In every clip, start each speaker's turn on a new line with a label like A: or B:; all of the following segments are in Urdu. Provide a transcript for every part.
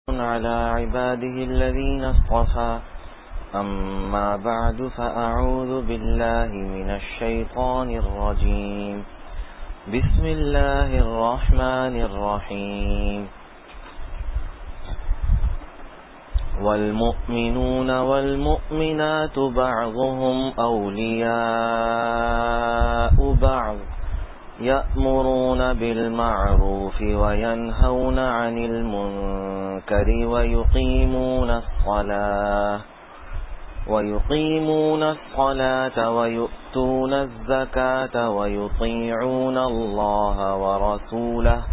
A: على عباده الذين اصطفى أما بعد فأعوذ بالله من الشيطان الرجيم بسم الله الرحمن الرحيم والمؤمنون والمؤمنات بعضهم أولياء بعض يأمرون بالمعروف وينهون عن المنكر ويقيمون الصلاة ويؤتون الزكاة ويطيعون الله ورسوله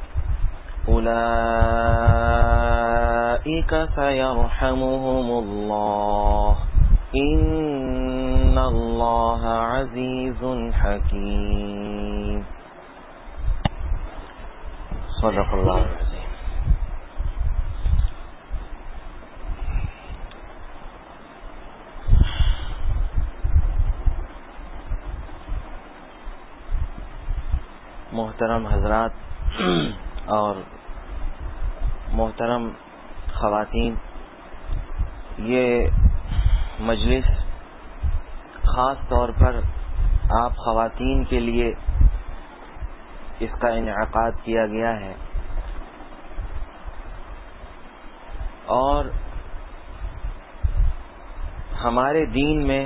A: أولئك سيرحمهم الله إن الله عزيز حكيم صدق اللہ العظیم. محترم حضرات اور محترم خواتین، یہ مجلس خاص طور پر آپ خواتین کے لیے اس کا انعقاد کیا گیا ہے، اور ہمارے دین میں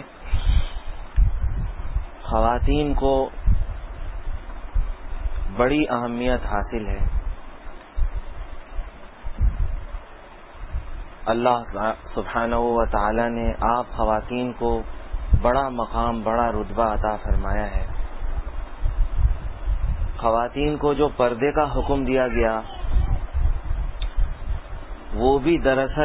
A: خواتین کو بڑی اہمیت حاصل ہے. اللہ سبحانہ و تعالی نے آپ خواتین کو بڑا مقام، بڑا رتبہ عطا فرمایا ہے. خواتین کو جو پردے کا حکم دیا گیا وہ بھی دراصل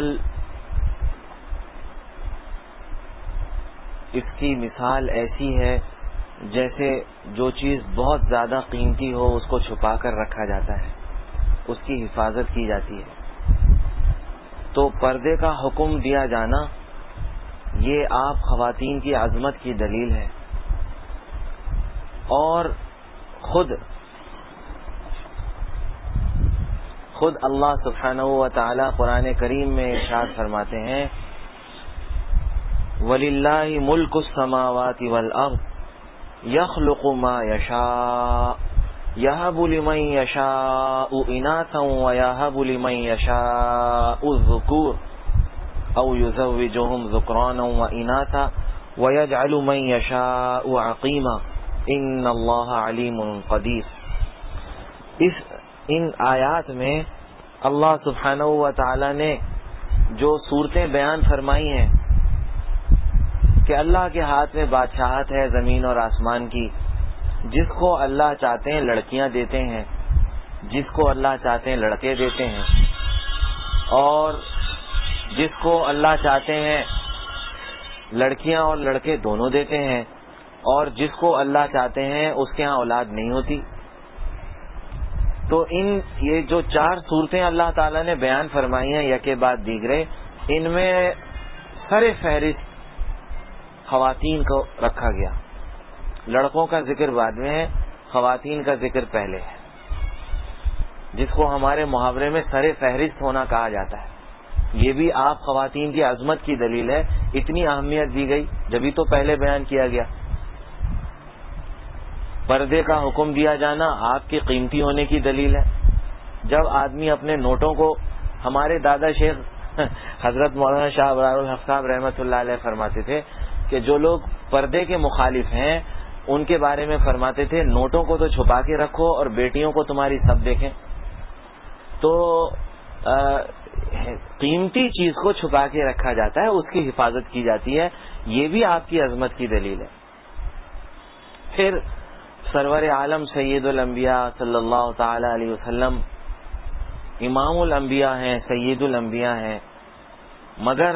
A: اس کی مثال ایسی ہے جیسے جو چیز بہت زیادہ قیمتی ہو اس کو چھپا کر رکھا جاتا ہے، اس کی حفاظت کی جاتی ہے. تو پردے کا حکم دیا جانا یہ آپ خواتین کی عظمت کی دلیل ہے. اور خود اللہ سبحانہ و تعالی قرآن کریم میں ارشاد فرماتے ہیں وَلِلَّهِ مُلْكُ السَّمَاوَاتِ وَالْأَرْضِ يَخْلُقُ مَا يَشَاءُ يَهَبُ لِمَن يَشَاءُ إِنَاثًا وَيَهَبُ لِمَن يَشَاءُ الذُّكُورَ أَوْ يُزَوِّجُهُمْ ذُكْرَانًا وَإِنَاثًا وَيَجْعَلُ مَن يَشَاءُ عَقِيمًا إِنَّ اللَّهَ عَلِيمٌ قَدِيرٌ. ان آیات میں اللہ سبحانہ و تعالی نے جو صورتیں بیان فرمائی ہیں کہ اللہ کے ہاتھ میں بادشاہت ہے زمین اور آسمان کی. جس کو اللہ چاہتے ہیں لڑکیاں دیتے ہیں، جس کو اللہ چاہتے ہیں لڑکے دیتے ہیں، اور جس کو اللہ چاہتے ہیں لڑکیاں اور لڑکے دونوں دیتے ہیں، اور جس کو اللہ چاہتے ہیں اس کے ہاں اولاد نہیں ہوتی. تو یہ جو چار صورتیں اللہ تعالیٰ نے بیان فرمائی ہیں یکے بعد دیگرے، ان میں سر فہرست خواتین کو رکھا گیا. لڑکوں کا ذکر بعد میں ہے، خواتین کا ذکر پہلے ہے، جس کو ہمارے محاورے میں سر فہرست ہونا کہا جاتا ہے. یہ بھی آپ خواتین کی عظمت کی دلیل ہے، اتنی اہمیت دی گئی جبھی تو پہلے بیان کیا گیا. پردے کا حکم دیا جانا آپ کی قیمتی ہونے کی دلیل ہے. جب آدمی اپنے نوٹوں کو، ہمارے دادا شیخ حضرت مولانا شاہ ابرار الحق صاحب رحمۃ اللہ علیہ فرماتے تھے کہ جو لوگ پردے کے مخالف ہیں ان کے بارے میں فرماتے تھے نوٹوں کو تو چھپا کے رکھو اور بیٹیوں کو تمہاری سب دیکھیں. تو قیمتی چیز کو چھپا کے رکھا جاتا ہے، اس کی حفاظت کی جاتی ہے. یہ بھی آپ کی عظمت کی دلیل ہے. پھر سرور عالم سید الانبیاء صلی اللہ تعالی علیہ وسلم امام الانبیاء ہیں، سید الانبیاء ہیں، مگر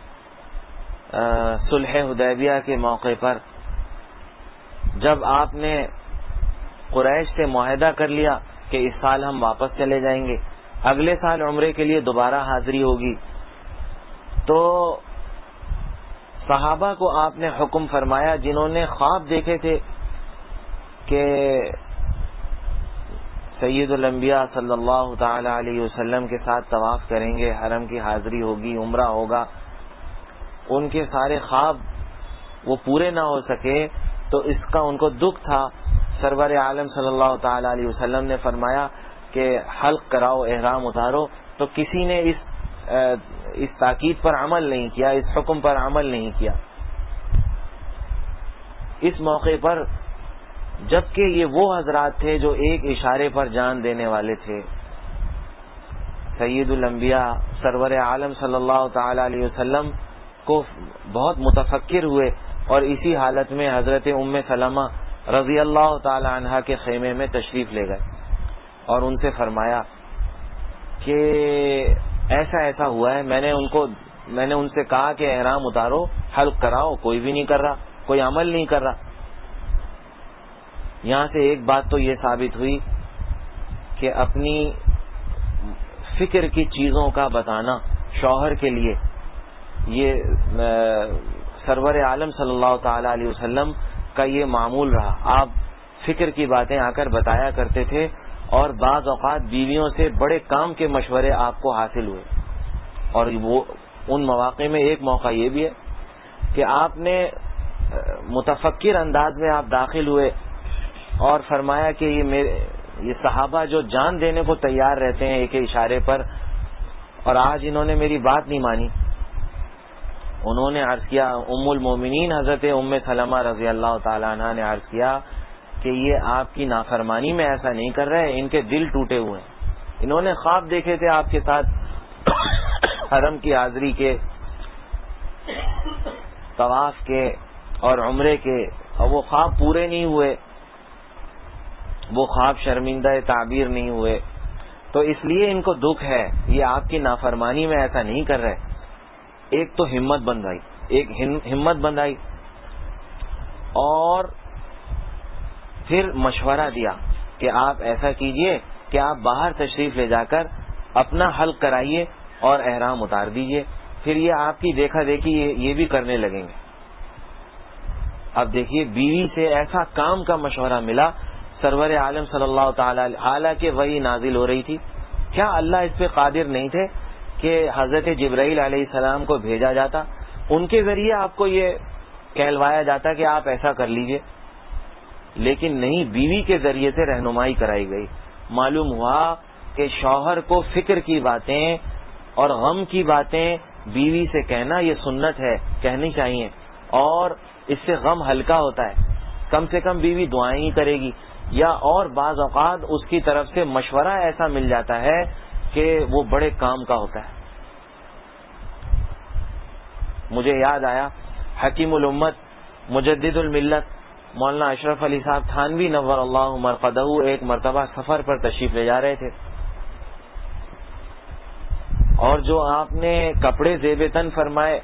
A: صلح حدیبیہ کے موقع پر جب آپ نے قریش سے معاہدہ کر لیا کہ اس سال ہم واپس چلے جائیں گے، اگلے سال عمرے کے لیے دوبارہ حاضری ہوگی، تو صحابہ کو آپ نے حکم فرمایا جنہوں نے خواب دیکھے تھے کہ سید الانبیاء صلی اللہ تعالی علیہ وسلم کے ساتھ طواف کریں گے، حرم کی حاضری ہوگی، عمرہ ہوگا، ان کے سارے خواب وہ پورے نہ ہو سکے تو اس کا ان کو دکھ تھا. سرور عالم صلی اللہ تعالی علیہ وسلم نے فرمایا کہ حلق کراؤ، احرام اتارو، تو کسی نے اس تاکید پر عمل نہیں کیا، اس حکم پر عمل نہیں کیا. اس موقع پر جبکہ یہ وہ حضرات تھے جو ایک اشارے پر جان دینے والے تھے، سید الانبیاء سرور عالم صلی اللہ تعالی علیہ وسلم کو بہت متفکر ہوئے اور اسی حالت میں حضرت ام سلمہ رضی اللہ تعالی عنہا کے خیمے میں تشریف لے گئے اور ان سے فرمایا کہ ایسا ایسا ہوا ہے. میں نے ان سے کہا کہ احرام اتارو، حلق کراؤ، کوئی بھی نہیں کر رہا، کوئی عمل نہیں کر رہا. یہاں سے ایک بات تو یہ ثابت ہوئی کہ اپنی فکر کی چیزوں کا بتانا شوہر کے لیے یہ سرور عالم صلی اللہ تعالی علیہ وسلم کا یہ معمول رہا. آپ فکر کی باتیں آ کر بتایا کرتے تھے اور بعض اوقات بیویوں سے بڑے کام کے مشورے آپ کو حاصل ہوئے. اور وہ ان مواقع میں ایک موقع یہ بھی ہے کہ آپ نے متفکر انداز میں آپ داخل ہوئے اور فرمایا کہ یہ صحابہ جو جان دینے کو تیار رہتے ہیں ایک اشارے پر، اور آج انہوں نے میری بات نہیں مانی. انہوں نے عرض کیا، ام المومنین حضرت ام سلمہ رضی اللہ تعالی عنہ نے عرض کیا کہ یہ آپ کی نافرمانی میں ایسا نہیں کر رہے، ان کے دل ٹوٹے ہوئے ہیں. انہوں نے خواب دیکھے تھے آپ کے ساتھ حرم کی حاضری کے، طواف کے اور عمرے کے، اور وہ خواب پورے نہیں ہوئے، وہ خواب شرمندہ تعبیر نہیں ہوئے. تو اس لیے ان کو دکھ ہے، یہ آپ کی نافرمانی میں ایسا نہیں کر رہے. ایک تو ہمت بندھائی اور پھر مشورہ دیا کہ آپ ایسا کیجئے کہ آپ باہر تشریف لے جا کر اپنا حلق کرائیے اور احرام اتار دیجئے، پھر یہ آپ کی دیکھا دیکھی یہ بھی کرنے لگیں گے. اب دیکھیے بیوی سے ایسا کام کا مشورہ ملا سرور عالم صلی اللہ تعالی علیہ، حالانکہ وحی نازل ہو رہی تھی. کیا اللہ اس پہ قادر نہیں تھے کہ حضرت جبرائیل علیہ السلام کو بھیجا جاتا، ان کے ذریعے آپ کو یہ کہلوایا جاتا کہ آپ ایسا کر لیجئے؟ لیکن نہیں، بیوی کے ذریعے سے رہنمائی کرائی گئی. معلوم ہوا کہ شوہر کو فکر کی باتیں اور غم کی باتیں بیوی سے کہنا یہ سنت ہے، کہنی چاہیے، اور اس سے غم ہلکا ہوتا ہے. کم سے کم بیوی دعائیں ہی کرے گی، یا اور بعض اوقات اس کی طرف سے مشورہ ایسا مل جاتا ہے کہ وہ بڑے کام کا ہوتا ہے. مجھے یاد آیا حکیم الامت مجدد الملت مولانا اشرف علی صاحب تھانوی نور اللہ مرقدہ ایک مرتبہ سفر پر تشریف لے جا رہے تھے، اور جو آپ نے کپڑے زیب تن فرمائے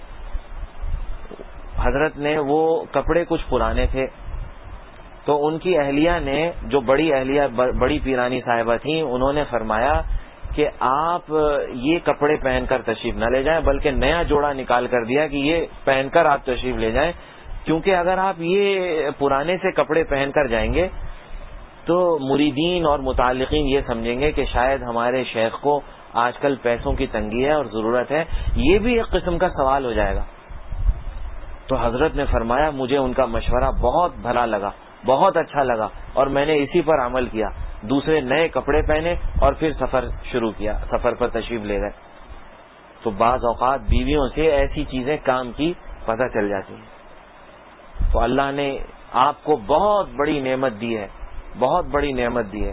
A: حضرت نے، وہ کپڑے کچھ پرانے تھے. تو ان کی اہلیہ نے، جو بڑی اہلیہ بڑی پیرانی صاحبہ تھیں، انہوں نے فرمایا کہ آپ یہ کپڑے پہن کر تشریف نہ لے جائیں، بلکہ نیا جوڑا نکال کر دیا کہ یہ پہن کر آپ تشریف لے جائیں، کیونکہ اگر آپ یہ پرانے سے کپڑے پہن کر جائیں گے تو مریدین اور متعلقین یہ سمجھیں گے کہ شاید ہمارے شیخ کو آج کل پیسوں کی تنگی ہے اور ضرورت ہے، یہ بھی ایک قسم کا سوال ہو جائے گا. تو حضرت نے فرمایا مجھے ان کا مشورہ بہت بھلا لگا، بہت اچھا لگا، اور میں نے اسی پر عمل کیا. دوسرے نئے کپڑے پہنے اور پھر سفر شروع کیا، سفر پر تشریف لے گئے. تو بعض اوقات بیویوں سے ایسی چیزیں کام کی پتہ چل جاتی ہیں. تو اللہ نے آپ کو بہت بڑی نعمت دی ہے، بہت بڑی نعمت دی ہے.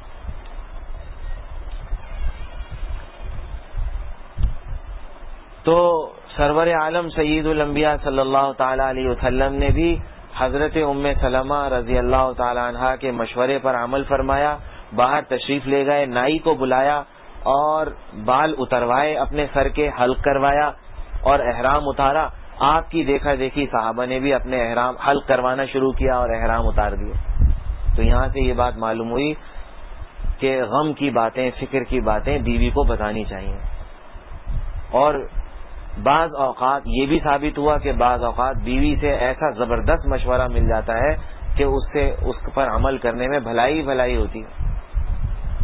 A: تو سرور عالم سید الانبیاء صلی اللہ تعالی علیہ وسلم نے بھی حضرت ام سلمہ رضی اللہ تعالی عنہا کے مشورے پر عمل فرمایا. باہر تشریف لے گئے، نائی کو بلایا اور بال اتروائے، اپنے سر کے حلق کروایا اور احرام اتارا. آپ کی دیکھا دیکھی صحابہ نے بھی اپنے احرام حلق کروانا شروع کیا اور احرام اتار دیے. تو یہاں سے یہ بات معلوم ہوئی کہ غم کی باتیں، فکر کی باتیں بیوی کو بتانی چاہیے. اور بعض اوقات یہ بھی ثابت ہوا کہ بعض اوقات بیوی سے ایسا زبردست مشورہ مل جاتا ہے کہ اس پر عمل کرنے میں بھلائی بھلائی ہوتی ہے.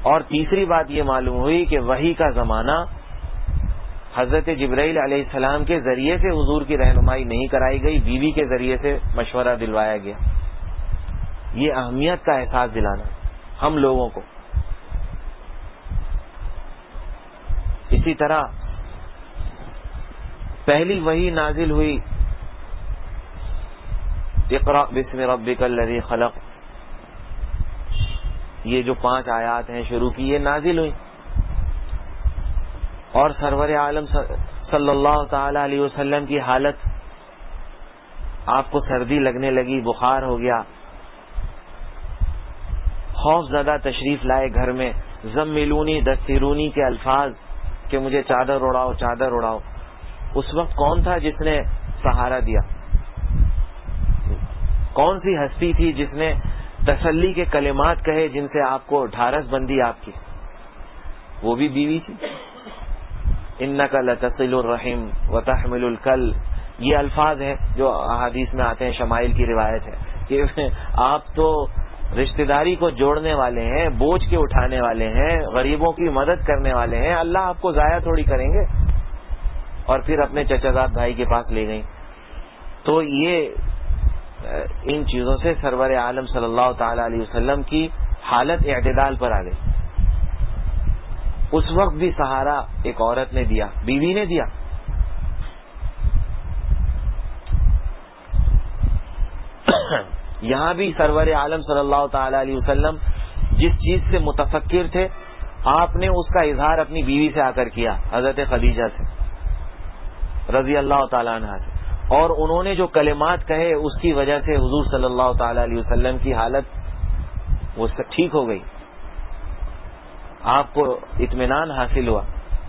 A: اور تیسری بات یہ معلوم ہوئی کہ وحی کا زمانہ حضرت جبرائیل علیہ السلام کے ذریعے سے حضور کی رہنمائی نہیں کرائی گئی، بیوی کے ذریعے سے مشورہ دلوایا گیا. یہ اہمیت کا احساس دلانا ہم لوگوں کو. اسی طرح پہلی وحی نازل ہوئی اقرأ بسم ربک الذی خلق، یہ جو 5 آیات ہیں شروع کی، یہ نازل ہوئی. اور سرور عالم صلی اللہ تعالی علیہ وسلم کی حالت، آپ کو سردی لگنے لگی، بخار ہو گیا، خوف زدہ تشریف لائے گھر میں، زملونی دسترونی کے الفاظ کہ مجھے چادر اڑاؤ چادر اڑاؤ. اس وقت کون تھا جس نے سہارا دیا؟ کون سی ہستی تھی جس نے تسلی کے کلمات کہے جن سے آپ کو ڈھارس بندی آپ کی؟ وہ بھی بیوی تھی. انک لتصل الرحم وتحمل الکل، یہ الفاظ ہیں جو احادیث میں آتے ہیں، شمائل کی روایت ہے کہ آپ تو رشتہ داری کو جوڑنے والے ہیں، بوجھ کے اٹھانے والے ہیں، غریبوں کی مدد کرنے والے ہیں، اللہ آپ کو ضائع تھوڑی کریں گے. اور پھر اپنے چچا زاد بھائی کے پاس لے گئیں. تو یہ ان چیزوں سے سرور عالم صلی اللہ تعالی علیہ وسلم کی حالت اعتدال پر آ گئی. اس وقت بھی سہارا ایک عورت نے دیا، بیوی نے دیا. یہاں بھی سرور عالم صلی اللہ تعالی علیہ وسلم جس چیز سے متفکر تھے، آپ نے اس کا اظہار اپنی بیوی سے آ کر کیا، حضرت خدیجہ سے رضی اللہ تعالیٰ عنہ سے. اور انہوں نے جو کلمات کہے اس کی وجہ سے حضور صلی اللہ تعالی علیہ وسلم کی حالت وہ ٹھیک ہو گئی، آپ کو اطمینان حاصل ہوا.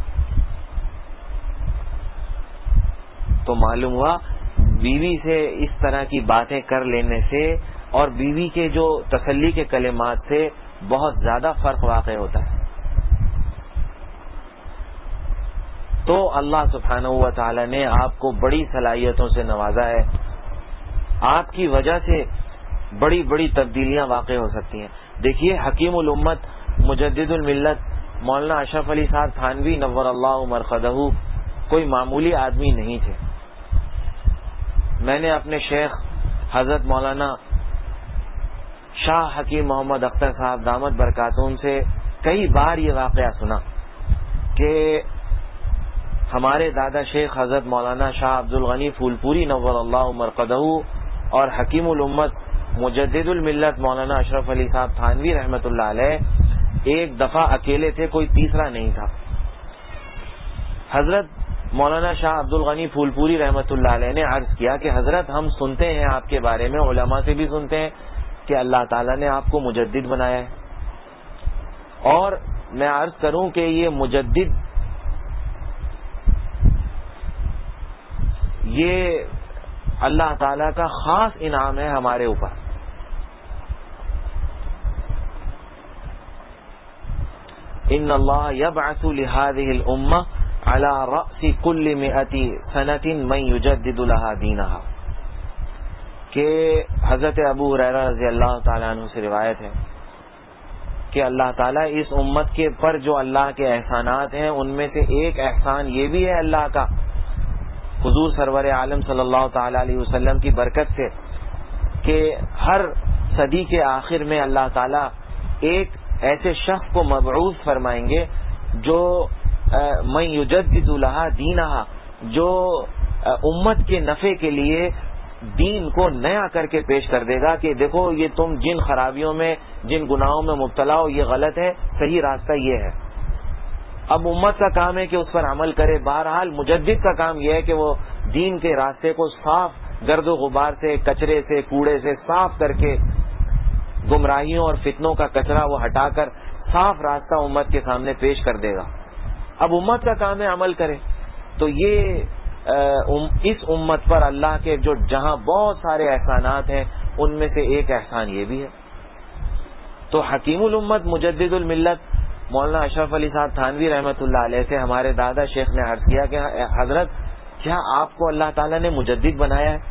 A: تو معلوم ہوا بیوی سے اس طرح کی باتیں کر لینے سے اور بیوی کے جو تسلی کے کلمات سے بہت زیادہ فرق واقع ہوتا ہے. تو اللہ سبحانہ و تعالی نے آپ کو بڑی صلاحیتوں سے نوازا ہے. آپ کی وجہ سے بڑی بڑی تبدیلیاں واقع ہو سکتی ہیں. دیکھیے حکیم الامت مجدد الملت مولانا اشرف علی صاحب تھانوی نور اللہ مرقدہ کوئی معمولی آدمی نہیں تھے. میں نے اپنے شیخ حضرت مولانا شاہ حکیم محمد اختر صاحب دامت برکاتہم سے کئی بار یہ واقعہ سنا کہ ہمارے دادا شیخ حضرت مولانا شاہ عبد الغنی پھولپوری نور اللہ مرقدہ اور حکیم الامت مجدد الملت مولانا اشرف علی صاحب تھانوی رحمۃ اللہ علیہ ایک دفعہ اکیلے تھے، کوئی تیسرا نہیں تھا. حضرت مولانا شاہ عبد الغنی پھولپوری رحمۃ اللہ علیہ نے عرض کیا کہ حضرت ہم سنتے ہیں آپ کے بارے میں، علماء سے بھی سنتے ہیں کہ اللہ تعالیٰ نے آپ کو مجدد بنایا ہے. اور میں عرض کروں کہ یہ مجدد یہ اللہ تعالیٰ کا خاص انعام ہے ہمارے اوپر. ان اللہ یبعث لهذه الامہ على رأس كل 100 سنة من يجدد لها دینها، کہ حضرت ابو ہریرہ رضی اللہ تعالیٰ عنہ سے روایت ہے کہ اللہ تعالیٰ اس امت کے پر جو اللہ کے احسانات ہیں ان میں سے ایک احسان یہ بھی ہے اللہ کا حضور سرور عالم صلی اللہ تعالی علیہ وسلم کی برکت سے کہ ہر صدی کے آخر میں اللہ تعالیٰ ایک ایسے شخص کو مبعوث فرمائیں گے جو من یجدد لها دینہا، جو امت کے نفع کے لیے دین کو نیا کر کے پیش کر دے گا کہ دیکھو یہ تم جن خرابیوں میں جن گناہوں میں مبتلا ہو یہ غلط ہے، صحیح راستہ یہ ہے. اب امت کا کام ہے کہ اس پر عمل کرے. بہرحال مجدد کا کام یہ ہے کہ وہ دین کے راستے کو صاف گرد و غبار سے، کچرے سے، کوڑے سے صاف کر کے، گمراہیوں اور فتنوں کا کچرا وہ ہٹا کر صاف راستہ امت کے سامنے پیش کر دے گا. اب امت کا کام ہے عمل کرے. تو یہ اس امت پر اللہ کے جو جہاں بہت سارے احسانات ہیں ان میں سے ایک احسان یہ بھی ہے. تو حکیم الامت مجدد الملت مولانا اشرف علی صاحب تھانوی رحمۃ اللہ علیہ سے ہمارے دادا شیخ نے عرض کیا کہ حضرت کیا آپ کو اللہ تعالیٰ نے مجدد بنایا ہے؟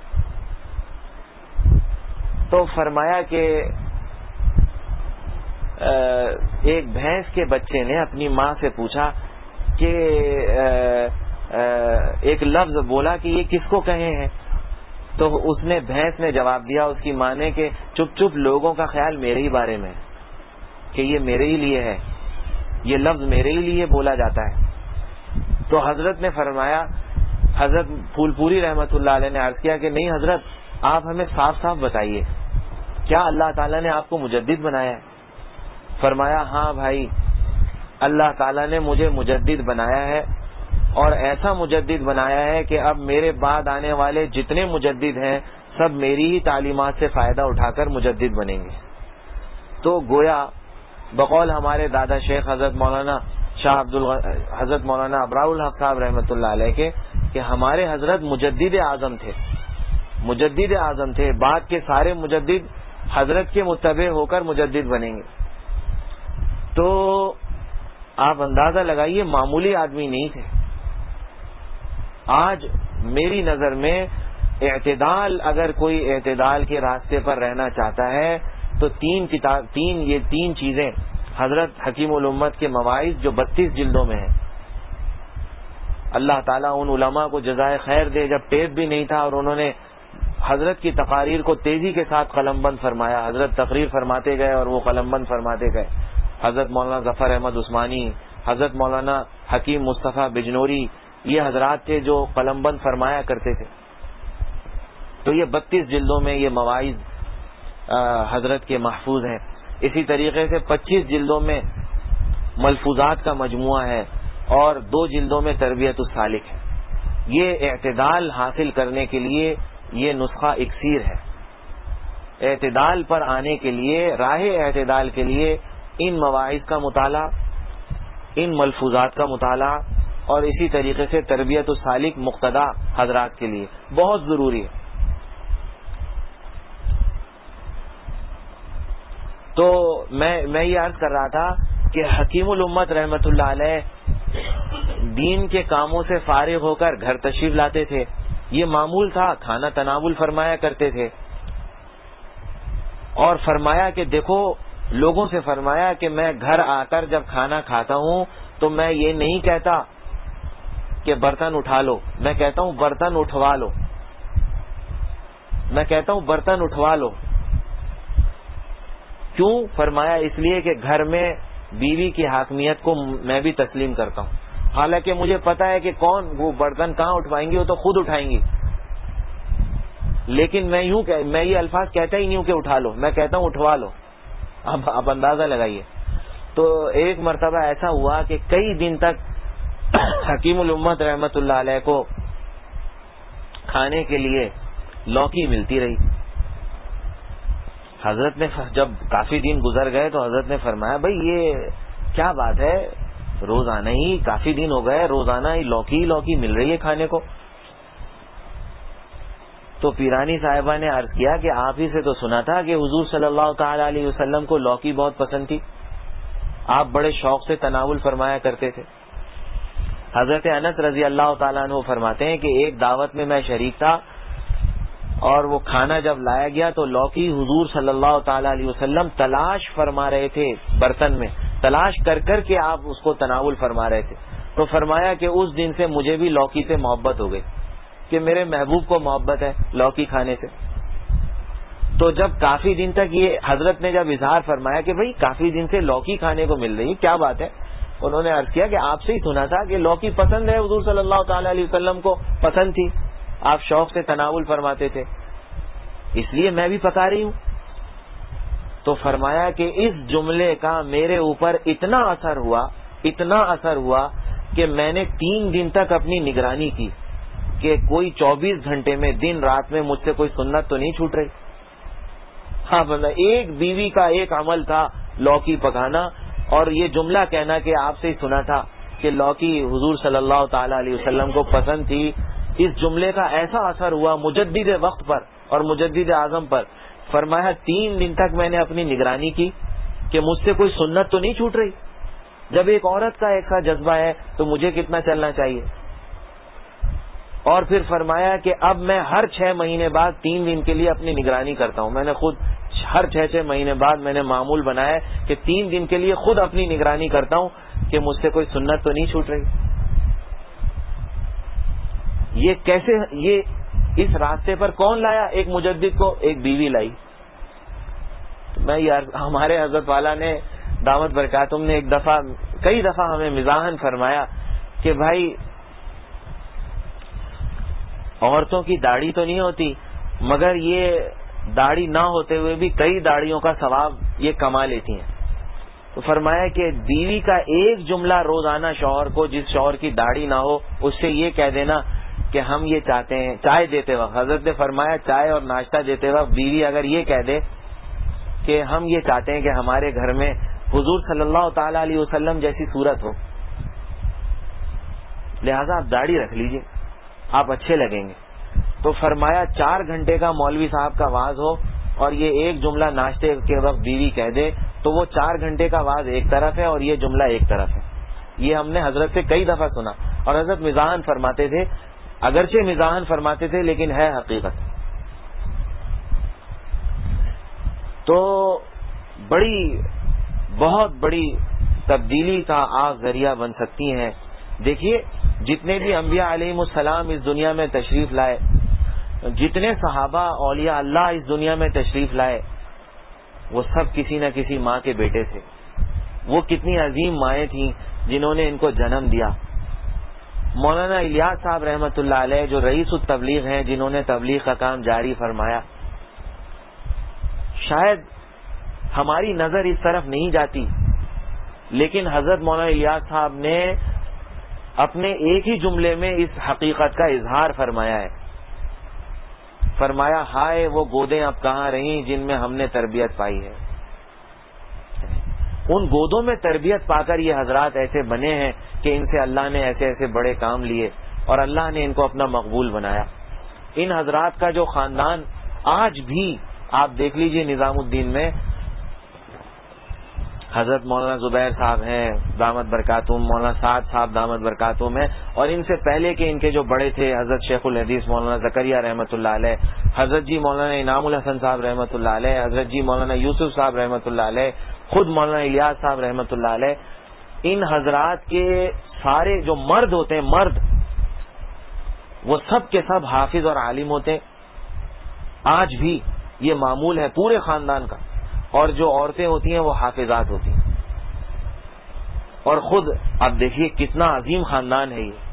A: تو فرمایا کہ ایک بھینس کے بچے نے اپنی ماں سے پوچھا کہ ایک لفظ بولا کہ یہ کس کو کہے ہیں، تو اس نے بھینس نے جواب دیا اس کی ماں نے کہ چپ چپ لوگوں کا خیال میرے ہی بارے میں کہ یہ میرے ہی لیے ہے، یہ لفظ میرے ہی لیے بولا جاتا ہے۔ تو حضرت نے فرمایا، حضرت پھول پوری رحمت اللہ علیہ نے عرض کیا کہ نہیں حضرت، آپ ہمیں صاف صاف بتائیے کیا اللہ تعالیٰ نے آپ کو مجدد بنایا ہے؟ فرمایا ہاں بھائی، اللہ تعالیٰ نے مجھے مجدد بنایا ہے، اور ایسا مجدد بنایا ہے کہ اب میرے بعد آنے والے جتنے مجدد ہیں سب میری ہی تعلیمات سے فائدہ اٹھا کر مجدد بنیں گے۔ تو گویا بقول ہمارے دادا شیخ حضرت مولانا حضرت مولانا ابراء الحق صاحب رحمۃ اللہ علیہ کے کہ ہمارے حضرت مجدد اعظم تھے، مجدد اعظم تھے، بعد کے سارے مجدد حضرت کے متبع ہو کر مجدد بنیں گے۔ تو آپ اندازہ لگائیے معمولی آدمی نہیں تھے۔ آج میری نظر میں اعتدال، اگر کوئی اعتدال کے راستے پر رہنا چاہتا ہے تو تین چیزیں حضرت حکیم الامت کے مواعظ جو 32 جلدوں میں ہیں، اللہ تعالیٰ ان علماء کو جزائے خیر دے، جب ٹیپ بھی نہیں تھا اور انہوں نے حضرت کی تقاریر کو تیزی کے ساتھ قلم بند فرمایا، حضرت تقریر فرماتے گئے اور وہ قلم بند فرماتے گئے۔ حضرت مولانا ظفر احمد عثمانی، حضرت مولانا حکیم مصطفیٰ بجنوری، یہ حضرات تھے جو قلم بند فرمایا کرتے تھے۔ تو یہ 32 جلدوں میں یہ مواعظ حضرت کے محفوظ ہیں۔ اسی طریقے سے 25 جلدوں میں ملفوظات کا مجموعہ ہے اور 2 جلدوں میں تربیت السالک ہے۔ یہ اعتدال حاصل کرنے کے لیے یہ نسخہ اکسیر ہے۔ اعتدال پر آنے کے لیے، راہ اعتدال کے لیے ان مواعظ کا مطالعہ، ان ملفوظات کا مطالعہ اور اسی طریقے سے تربیت السالک مقتدا حضرات کے لیے بہت ضروری ہے۔ تو میں یہ عرض کر رہا تھا کہ حکیم الامت رحمت اللہ علیہ دین کے کاموں سے فارغ ہو کر گھر تشریف لاتے تھے، یہ معمول تھا، کھانا تناول فرمایا کرتے تھے، اور فرمایا کہ دیکھو، لوگوں سے فرمایا کہ میں گھر آ کر جب کھانا کھاتا ہوں تو میں یہ نہیں کہتا کہ برتن اٹھا لو، میں کہتا ہوں برتن اٹھوا لو، میں کہتا ہوں برتن اٹھوا لو۔ کیوں؟ فرمایا اس لیے کہ گھر میں بیوی کی حاکمیت کو میں بھی تسلیم کرتا ہوں، حالانکہ مجھے پتا ہے کہ کون وہ برتن کہاں اٹھوائیں گی، وہ تو خود اٹھائیں گی، لیکن میں یہ الفاظ کہتا ہی نہیں ہوں کہ اٹھا لو، میں کہتا ہوں اٹھوا لو۔ اب آپ اندازہ لگائیے۔ تو ایک مرتبہ ایسا ہوا کہ کئی دن تک حکیم الامت رحمت اللہ علیہ کو کھانے کے لیے لوکی ملتی رہی۔ حضرت نے جب کافی دن گزر گئے تو حضرت نے فرمایا بھائی یہ کیا بات ہے، روزانہ ہی کافی دن ہو گئے، روزانہ ہی لوکی مل رہی ہے کھانے کو۔ تو پیرانی صاحبہ نے عرض کیا کہ آپ ہی سے تو سنا تھا کہ حضور صلی اللہ تعالی علیہ وسلم کو لوکی بہت پسند تھی، آپ بڑے شوق سے تناول فرمایا کرتے تھے۔ حضرت انس رضی اللہ تعالیٰ عنہ فرماتے ہیں کہ ایک دعوت میں میں شریک تھا اور وہ کھانا جب لایا گیا تو لوکی حضور صلی اللہ تعالی علیہ وسلم تلاش فرما رہے تھے، برتن میں تلاش کر کر کے آپ اس کو تناول فرما رہے تھے۔ تو فرمایا کہ اس دن سے مجھے بھی لوکی سے محبت ہو گئی، کہ میرے محبوب کو محبت ہے لوکی کھانے سے۔ تو جب کافی دن تک یہ حضرت نے جب اظہار فرمایا کہ بھئی کافی دن سے لوکی کھانے کو مل رہی ہے، کیا بات ہے؟ انہوں نے عرض کیا کہ آپ سے ہی سنا تھا کہ لوکی پسند ہے، حضور صلی اللہ تعالی علیہ وسلم کو پسند تھی، آپ شوق سے تناول فرماتے تھے، اس لیے میں بھی پکا رہی ہوں۔ تو فرمایا کہ اس جملے کا میرے اوپر اتنا اثر ہوا کہ میں نے 3 دن تک اپنی نگرانی کی کہ کوئی 24 گھنٹے میں دن رات میں مجھ سے کوئی سنت تو نہیں چھوٹ رہی۔ ہاں ایک بیوی کا ایک عمل تھا لوکی پکانا، اور یہ جملہ کہنا کہ آپ سے ہی سنا تھا کہ لوکی حضور صلی اللہ تعالی علیہ وسلم کو پسند تھی، اس جملے کا ایسا اثر ہوا مجدد وقت پر اور مجدد اعظم پر۔ فرمایا 3 دن تک میں نے اپنی نگرانی کی کہ مجھ سے کوئی سنت تو نہیں چھوٹ رہی۔ جب ایک عورت کا ایسا جذبہ ہے تو مجھے کتنا چلنا چاہیے۔ اور پھر فرمایا کہ اب میں ہر 6 مہینے بعد 3 دن کے لیے اپنی نگرانی کرتا ہوں۔ میں نے خود ہر 6 مہینے بعد میں نے معمول بنایا ہے کہ 3 دن کے لیے خود اپنی نگرانی کرتا ہوں کہ مجھ سے کوئی سنت تو نہیں چھوٹ رہی. یہ کیسے، یہ اس راستے پر کون لایا؟ ایک مجدد کو ایک بیوی لائی. میں یار ہمارے حضرت والا نے دامت برکاتہم نے کئی دفعہ ہمیں مزاحن فرمایا کہ بھائی عورتوں کی داڑھی تو نہیں ہوتی، مگر یہ داڑھی نہ ہوتے ہوئے بھی کئی داڑھیوں کا ثواب یہ کما لیتی ہیں. تو فرمایا کہ بیوی کا ایک جملہ روزانہ شوہر کو، جس شوہر کی داڑھی نہ ہو، اس سے یہ کہہ دینا کہ ہم یہ چاہتے ہیں. چائے دیتے وقت حضرت نے فرمایا چائے اور ناشتہ دیتے وقت بیوی اگر یہ کہہ دے کہ ہم یہ چاہتے ہیں کہ ہمارے گھر میں حضور صلی اللہ تعالی علیہ وسلم جیسی صورت ہو، لہذا آپ داڑھی رکھ لیجئے، آپ اچھے لگیں گے. تو فرمایا 4 گھنٹے کا مولوی صاحب کا واز ہو اور یہ ایک جملہ ناشتے کے وقت بیوی کہہ دے تو وہ 4 گھنٹے کا واز ایک طرف ہے اور یہ جملہ ایک طرف ہے. یہ ہم نے حضرت سے کئی دفعہ سنا، اور حضرت مزاحن فرماتے تھے، اگرچہ مزاحن فرماتے تھے لیکن ہے حقیقت. تو بہت بڑی تبدیلی کا آپ ذریعہ بن سکتی ہیں. دیکھیے جتنے بھی انبیاء علیہم السلام اس دنیا میں تشریف لائے، جتنے صحابہ اولیاء اللہ اس دنیا میں تشریف لائے، وہ سب کسی نہ کسی ماں کے بیٹے تھے. وہ کتنی عظیم مائیں تھیں جنہوں نے ان کو جنم دیا. مولانا الیاس صاحب رحمۃ اللہ علیہ جو رئیس التبلیغ ہیں، جنہوں نے تبلیغ کا کام جاری فرمایا، شاید ہماری نظر اس طرف نہیں جاتی، لیکن حضرت مولانا الیاس صاحب نے اپنے ایک ہی جملے میں اس حقیقت کا اظہار فرمایا ہے. فرمایا ہائے وہ گودیں اب کہاں رہیں جن میں ہم نے تربیت پائی ہے. ان گودوں میں تربیت پا کر یہ حضرات ایسے بنے ہیں کہ ان سے اللہ نے ایسے ایسے بڑے کام لیے اور اللہ نے ان کو اپنا مقبول بنایا. ان حضرات کا جو خاندان آج بھی آپ دیکھ لیجئے، نظام الدین میں حضرت مولانا زبیر صاحب ہیں دامت برکاتہم، مولانا سعد صاحب دامت برکاتہم ہیں، اور ان سے پہلے کے ان کے جو بڑے تھے حضرت شیخ الحدیث مولانا زکریا رحمۃ اللہ علیہ، حضرت جی مولانا انعام الحسن صاحب رحمۃ اللہ علیہ، حضرت جی مولانا یوسف صاحب رحمۃ اللہ علیہ، خود مولانا الیاس صاحب رحمۃ اللہ علیہ. ان حضرات کے سارے جو مرد ہوتے ہیں، مرد وہ سب کے سب حافظ اور عالم ہوتے ہیں. آج بھی یہ معمول ہے پورے خاندان کا. اور جو عورتیں ہوتی ہیں وہ حافظات ہوتی ہیں. اور خود اب دیکھیے کتنا عظیم خاندان ہے یہ.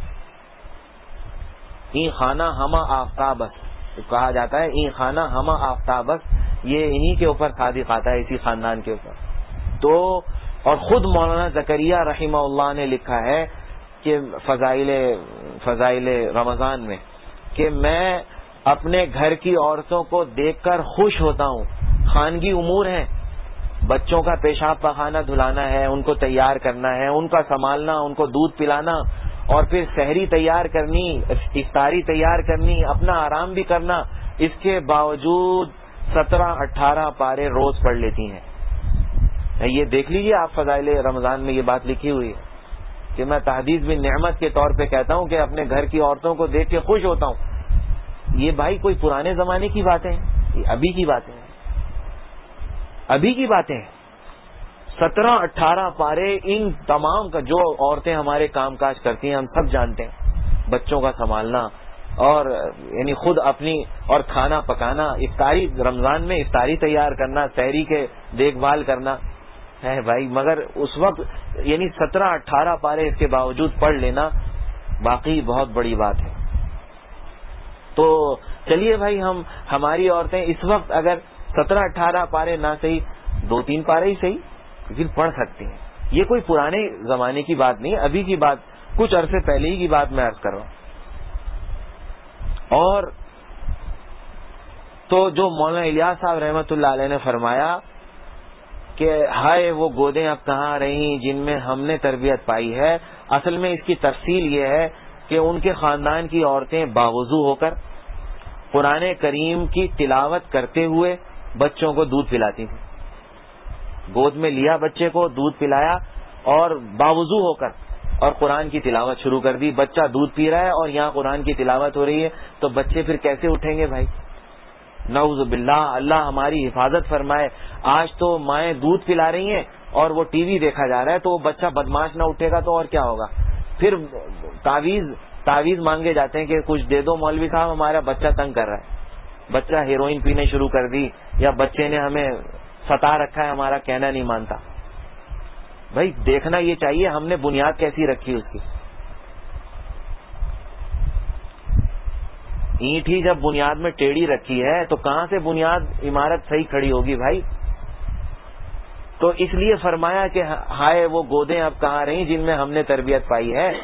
A: این خانہ ہمہ آفتابس کہا جاتا ہے، این خانہ ہمہ آفتابس، یہ انہی کے اوپر صادق آتا ہے، اسی خاندان کے اوپر. تو اور خود مولانا زکریا رحمہ اللہ نے لکھا ہے کہ فضائل رمضان میں کہ میں اپنے گھر کی عورتوں کو دیکھ کر خوش ہوتا ہوں. خانگی امور ہیں، بچوں کا پیشاب پخانہ دھلانا ہے، ان کو تیار کرنا ہے، ان کا سنبھالنا، ان کو دودھ پلانا، اور پھر سحری تیار کرنی، افطاری تیار کرنی، اپنا آرام بھی کرنا. اس کے باوجود 17-18 پارے روز پڑھ لیتی ہیں. یہ دیکھ لیجیے آپ فضائل رمضان میں یہ بات لکھی ہوئی ہے کہ میں تحدیث بن نعمت کے طور پہ کہتا ہوں کہ اپنے گھر کی عورتوں کو دیکھ کے خوش ہوتا ہوں. یہ بھائی کوئی پرانے زمانے کی باتیں ہیں، یہ ابھی کی باتیں ہیں، ابھی کی باتیں ہیں. 17-18 پارے ان تمام کا جو عورتیں ہمارے کام کاج کرتی ہیں ہم سب جانتے ہیں. بچوں کا سنبھالنا اور یعنی خود اپنی اور کھانا پکانا، افطاری رمضان میں افطاری تیار کرنا، سحری کے دیکھ بھال کرنا ہے بھائی. مگر اس وقت یعنی 17-18 پارے اس کے باوجود پڑھ لینا باقی بہت بڑی بات ہے. تو چلیے بھائی ہماری عورتیں اس وقت اگر 17-18 پارے نہ صحیح 2-3 پارے ہی صحیح لیکن پڑھ سکتی ہیں. یہ کوئی پرانے زمانے کی بات نہیں، ابھی کی بات، کچھ عرصے پہلے ہی کی بات میں عرض کر رہا ہوں. اور تو جو مولانا الیاس صاحب رحمۃ اللہ علیہ نے فرمایا کہ ہائے وہ گودیں اب کہاں رہیں جن میں ہم نے تربیت پائی ہے، اصل میں اس کی تفصیل یہ ہے کہ ان کے خاندان کی عورتیں باوضو ہو کر قرآن کریم کی تلاوت کرتے ہوئے بچوں کو دودھ پلاتی تھیں. گود میں لیا بچے کو، دودھ پلایا اور باوضو ہو کر اور قرآن کی تلاوت شروع کر دی. بچہ دودھ پی رہا ہے اور یہاں قرآن کی تلاوت ہو رہی ہے، تو بچے پھر کیسے اٹھیں گے بھائی؟ نعوذ باللہ، اللہ ہماری حفاظت فرمائے. آج تو مائیں دودھ پلا رہی ہیں اور وہ ٹی وی دیکھا جا رہا ہے، تو وہ بچہ بدماش نہ اٹھے گا تو اور کیا ہوگا. پھر تعویذ مانگے جاتے ہیں کہ کچھ دے دو مولوی صاحب، ہمارا بچہ تنگ کر رہا ہے، بچہ ہیروئن پینے شروع کر دی، یا بچے نے ہمیں ستا رکھا ہے، ہمارا کہنا نہیں مانتا. بھائی دیکھنا یہ چاہیے ہم نے بنیاد کیسی رکھی اس کی. اینٹ ہی جب بنیاد میں ٹیڑھی رکھی ہے تو کہاں سے بنیاد عمارت صحیح کھڑی ہوگی بھائی. تو اس لیے فرمایا کہ ہائے وہ گودیں اب کہاں رہیں جن میں ہم نے تربیت پائی ہے.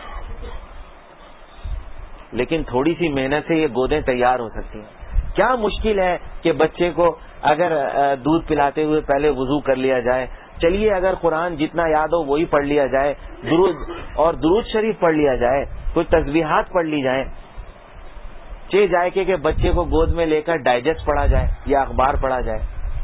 A: لیکن تھوڑی سی محنت سے یہ گودیں تیار ہو سکتی ہیں. کیا مشکل ہے کہ بچے کو اگر دودھ پلاتے ہوئے پہلے وضو کر لیا جائے. چلیے اگر قرآن جتنا یاد ہو وہی پڑھ لیا جائے، درود شریف پڑھ لیا جائے، کچھ تسبیحات پڑھ لی جائیں. جائے کہ بچے کو گود میں لے کر ڈائجسٹ پڑھا جائے یا اخبار پڑھا جائے.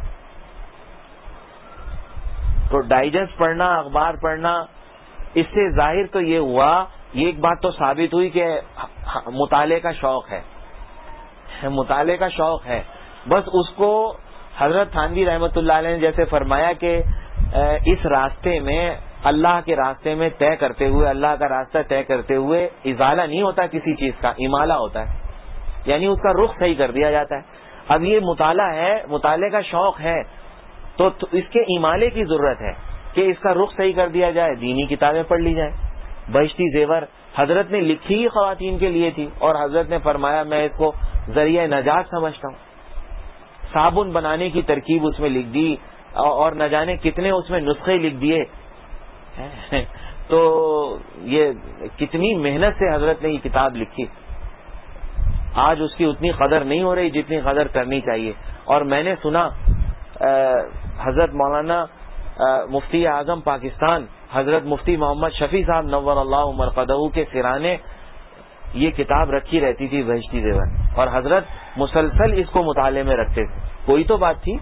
A: تو ڈائجسٹ پڑھنا، اخبار پڑھنا، اس سے ظاہر تو یہ ہوا، یہ ایک بات تو ثابت ہوئی کہ مطالعے کا شوق ہے، مطالعے کا شوق ہے. بس اس کو حضرت تھانوی رحمۃ اللہ علیہ نے جیسے فرمایا کہ اس راستے میں، اللہ کے راستے میں طے کرتے ہوئے، اللہ کا راستہ طے کرتے ہوئے ازالہ نہیں ہوتا کسی چیز کا، امالہ ہوتا ہے، یعنی اس کا رخ صحیح کر دیا جاتا ہے. اب یہ مطالعہ ہے، مطالعے کا شوق ہے، تو اس کے امالے کی ضرورت ہے کہ اس کا رخ صحیح کر دیا جائے، دینی کتابیں پڑھ لی جائیں. بہشتی زیور حضرت نے لکھی ہی خواتین کے لیے تھی، اور حضرت نے فرمایا میں اس کو ذریعہ نجات سمجھتا ہوں. صابن بنانے کی ترکیب اس میں لکھ دی، اور نہ جانے کتنے اس میں نسخے لکھ دیے. تو یہ کتنی محنت سے حضرت نے یہ کتاب لکھی. آج اس کی اتنی قدر نہیں ہو رہی جتنی قدر کرنی چاہیے. اور میں نے سنا حضرت مولانا مفتی اعظم پاکستان حضرت مفتی محمد شفیع صاحب نور اللہ مرقدہ کے سرانے یہ کتاب رکھی رہتی تھی بہشتی زیور، اور حضرت مسلسل اس کو مطالعے میں رکھتے تھے. کوئی تو بات تھی.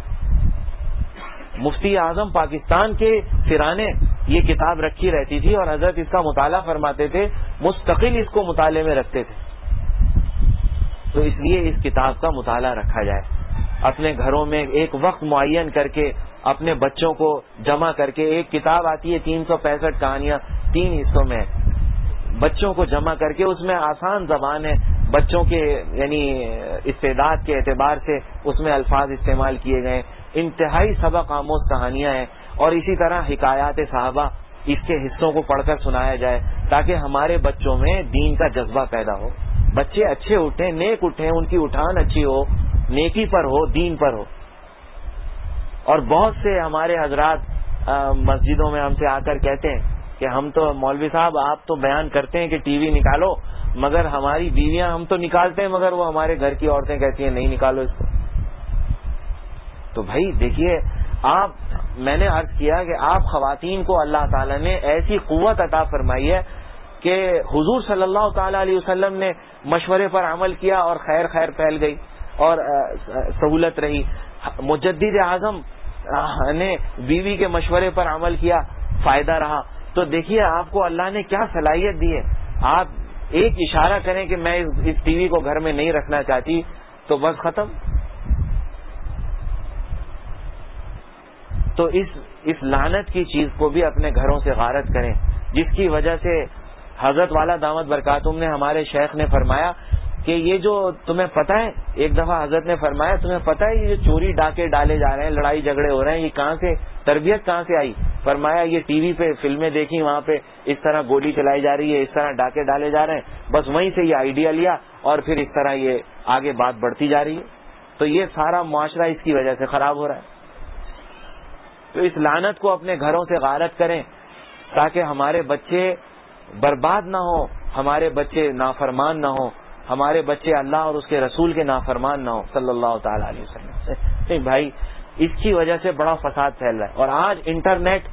A: مفتی اعظم پاکستان کے سرانے یہ کتاب رکھی رہتی تھی اور حضرت اس کا مطالعہ فرماتے تھے، مستقل اس کو مطالعے میں رکھتے تھے. تو اس لیے اس کتاب کا مطالعہ رکھا جائے. اپنے گھروں میں ایک وقت معین کر کے اپنے بچوں کو جمع کر کے، ایک کتاب آتی ہے 365 کہانیاں 3 حصوں میں، بچوں کو جمع کر کے، اس میں آسان زبان ہے، بچوں کے یعنی استعداد کے اعتبار سے اس میں الفاظ استعمال کیے گئے، انتہائی سبق آموز کہانیاں ہیں. اور اسی طرح حکایات صحابہ اس کے حصوں کو پڑھ کر سنایا جائے تاکہ ہمارے بچوں میں دین کا جذبہ پیدا ہو. بچے اچھے اٹھیں، نیک اٹھیں، ان کی اٹھان اچھی ہو، نیکی پر ہو، دین پر ہو. اور بہت سے ہمارے حضرات مسجدوں میں ہم سے آ کر کہتے ہیں کہ ہم تو مولوی صاحب آپ تو بیان کرتے ہیں کہ ٹی وی نکالو، مگر ہماری بیویاں، ہم تو نکالتے ہیں مگر وہ ہمارے گھر کی عورتیں کہتی ہیں نہیں نکالو اس کو. تو بھائی دیکھیے، میں نے عرض کیا کہ آپ خواتین کو اللہ تعالیٰ نے ایسی قوت عطا فرمائی ہے کہ حضور صلی اللہ تعالی علیہ وسلم نے مشورے پر عمل کیا اور خیر پھیل گئی اور سہولت رہی. مجدد اعظم نے بیوی کے مشورے پر عمل کیا، فائدہ رہا. تو دیکھیے آپ کو اللہ نے کیا صلاحیت دی ہے. آپ ایک اشارہ کریں کہ میں اس ٹی وی کو گھر میں نہیں رکھنا چاہتی تو بس ختم. تو اس لعنت کی چیز کو بھی اپنے گھروں سے غارت کریں، جس کی وجہ سے حضرت والا دامت برکاتہم نے، ہمارے شیخ نے فرمایا کہ یہ جو تمہیں پتہ ہے، ایک دفعہ حضرت نے فرمایا تمہیں پتہ ہے یہ جو چوری ڈاکے ڈالے جا رہے ہیں، لڑائی جھگڑے ہو رہے ہیں، یہ کہاں سے تربیت کہاں سے آئی؟ فرمایا یہ ٹی وی پہ فلمیں دیکھی، وہاں پہ اس طرح گولی چلائی جا رہی ہے، اس طرح ڈاکے ڈالے جا رہے ہیں، بس وہیں سے یہ آئیڈیا لیا اور پھر اس طرح یہ آگے بات بڑھتی جا رہی ہے. تو یہ سارا معاشرہ اس کی وجہ سے خراب ہو رہا ہے. تو اس لعنت کو اپنے گھروں سے غارت کریں تاکہ ہمارے بچے برباد نہ ہوں، ہمارے بچے نافرمان نہ ہوں، ہمارے بچے اللہ اور اس کے رسول کے نافرمان نہ ہوں صلی اللہ تعالی علیہ وسلم. نہیں بھائی، اس کی وجہ سے بڑا فساد پھیل رہا ہے. اور آج انٹرنیٹ،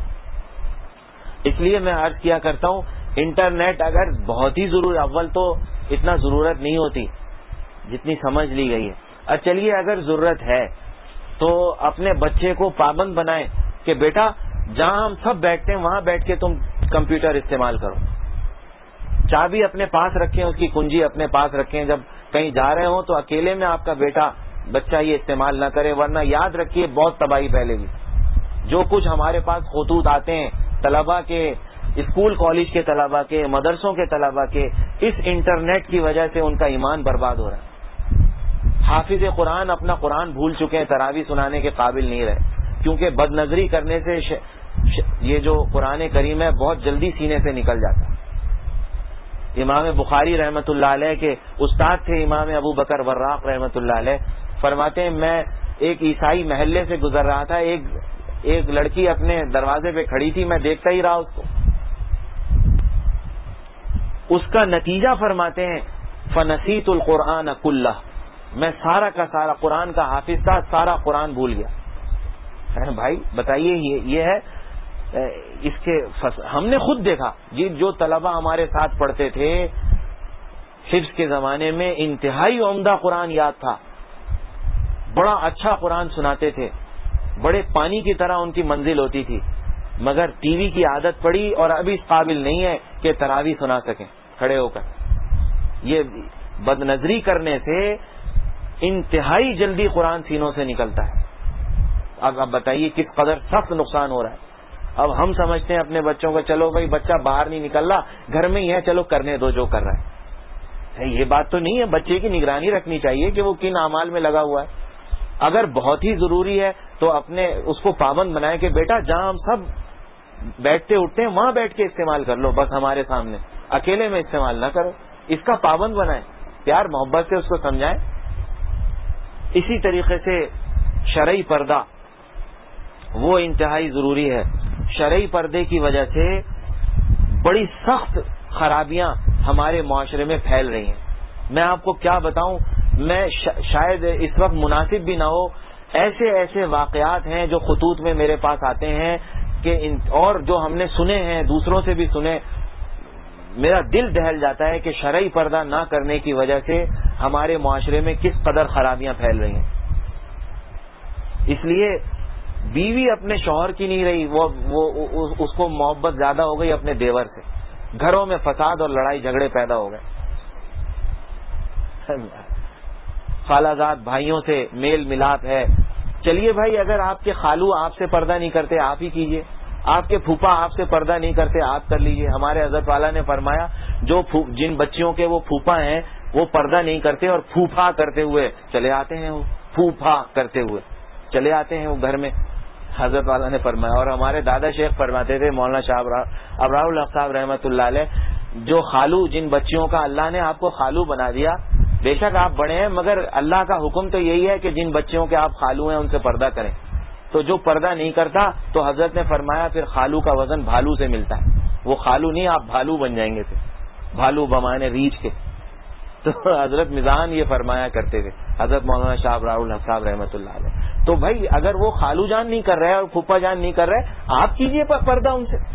A: اس لیے میں عرض کیا کرتا ہوں انٹرنیٹ اگر بہت ہی ضرور، اول تو اتنا ضرورت نہیں ہوتی جتنی سمجھ لی گئی ہے. اور چلیے اگر ضرورت ہے تو اپنے بچے کو پابند بنائیں کہ بیٹا جہاں ہم سب بیٹھتے ہیں وہاں بیٹھ کے تم کمپیوٹر استعمال کرو. چابی اپنے پاس رکھیں، اس کی کنجی اپنے پاس رکھیں. جب کہیں جا رہے ہوں تو اکیلے میں آپ کا بیٹا بچہ یہ استعمال نہ کرے، ورنہ یاد رکھیے بہت تباہی پہلے گی. جو کچھ ہمارے پاس خطوط آتے ہیں طلباء کے، اسکول کالج کے طلباء کے، مدرسوں کے طلباء کے، اس انٹرنیٹ کی وجہ سے ان کا ایمان برباد ہو رہا ہے. حافظ قرآن اپنا قرآن بھول چکے ہیں، تراویح سنانے کے قابل نہیں رہے، کیونکہ بد نظری کرنے سے یہ جو قرآن کریم ہے بہت جلدی سینے سے نکل جاتا ہے. امام بخاری رحمۃ اللہ علیہ کے استاد تھے امام ابو بکر وراق رحمۃ اللہ علیہ، فرماتے ہیں میں ایک عیسائی محلے سے گزر رہا تھا، ایک لڑکی اپنے دروازے پہ کھڑی تھی، میں دیکھتا ہی رہا اس کو. اس کا نتیجہ فرماتے ہیں فنسیت القرآن کلہ، میں سارا کا سارا قرآن کا حافظ تھا، سارا قرآن بھول گیا. بھائی بتائیے یہ ہے اس کے ہم نے خود دیکھا جو طلباء ہمارے ساتھ پڑھتے تھے حفظ کے زمانے میں انتہائی عمدہ قرآن یاد تھا، بڑا اچھا قرآن سناتے تھے، بڑے پانی کی طرح ان کی منزل ہوتی تھی، مگر ٹی وی کی عادت پڑی اور ابھی اس قابل نہیں ہے کہ تراویح سنا سکیں کھڑے ہو کر. یہ بد نظری کرنے سے انتہائی جلدی قرآن سینوں سے نکلتا ہے. اب بتائیے کس قدر سخت نقصان ہو رہا ہے. اب ہم سمجھتے ہیں اپنے بچوں کو چلو بھائی بچہ باہر نہیں نکل رہا، گھر میں ہی ہے، چلو کرنے دو جو کر رہا ہے. یہ بات تو نہیں ہے، بچے کی نگرانی رکھنی چاہیے کہ وہ کن اعمال میں لگا ہوا ہے. اگر بہت ہی ضروری ہے تو اپنے اس کو پابند بنائیں کہ بیٹا جہاں ہم سب بیٹھتے اٹھتے ہیں وہاں بیٹھ کے استعمال کر لو، بس ہمارے سامنے اکیلے میں استعمال نہ کرو. اس کا پابند بنائیں، پیار محبت سے اس کو سمجھائیں. اسی طریقے سے شرعی پردہ وہ انتہائی ضروری ہے. شرعی پردے کی وجہ سے بڑی سخت خرابیاں ہمارے معاشرے میں پھیل رہی ہیں. میں آپ کو کیا بتاؤں، میں شاید اس وقت مناسب بھی نہ ہو، ایسے واقعات ہیں جو خطوط میں میرے پاس آتے ہیں کہ اور جو ہم نے سنے ہیں دوسروں سے بھی سنے، میرا دل دہل جاتا ہے کہ شرعی پردہ نہ کرنے کی وجہ سے ہمارے معاشرے میں کس قدر خرابیاں پھیل رہی ہیں. اس لیے بیوی اپنے شوہر کی نہیں رہی، وہ اس کو محبت زیادہ ہو گئی اپنے دیور سے، گھروں میں فساد اور لڑائی جھگڑے پیدا ہو گئے. خالہ زاد بھائیوں سے میل ملاپ ہے. چلیے بھائی اگر آپ کے خالو آپ سے پردہ نہیں کرتے آپ ہی کیجئے، آپ کے پھوپھا آپ سے پردہ نہیں کرتے آپ کر لیجئے. ہمارے حضرت والا نے فرمایا جن بچیوں کے وہ پھوپھا ہیں وہ پردہ نہیں کرتے اور پھوپھا کرتے ہوئے چلے آتے ہیں، وہ پھوپھا کرتے ہوئے چلے آتے ہیں وہ گھر میں، حضرت والا نے فرمایا. اور ہمارے دادا شیخ فرماتے تھے، مولانا شاہ ابرار الحق صاحب رحمۃ اللہ علیہ، جو خالو جن بچیوں کا اللہ نے آپ کو خالو بنا دیا، بے شک آپ بڑے ہیں مگر اللہ کا حکم تو یہی ہے کہ جن بچیوں کے آپ خالو ہیں ان سے پردہ کریں. تو جو پردہ نہیں کرتا تو حضرت نے فرمایا پھر خالو کا وزن بھالو سے ملتا ہے، وہ خالو نہیں آپ بھالو بن جائیں گے، پھر بھالو بمانے ریچھ کے. تو حضرت میزان یہ فرمایا کرتے تھے حضرت مولانا شاہ ابرار الحق صاحب رحمۃ اللہ علیہ. تو بھائی اگر وہ خالو جان نہیں کر رہے اور پھوپھا جان نہیں کر رہے آپ کیجئے پردہ ان سے.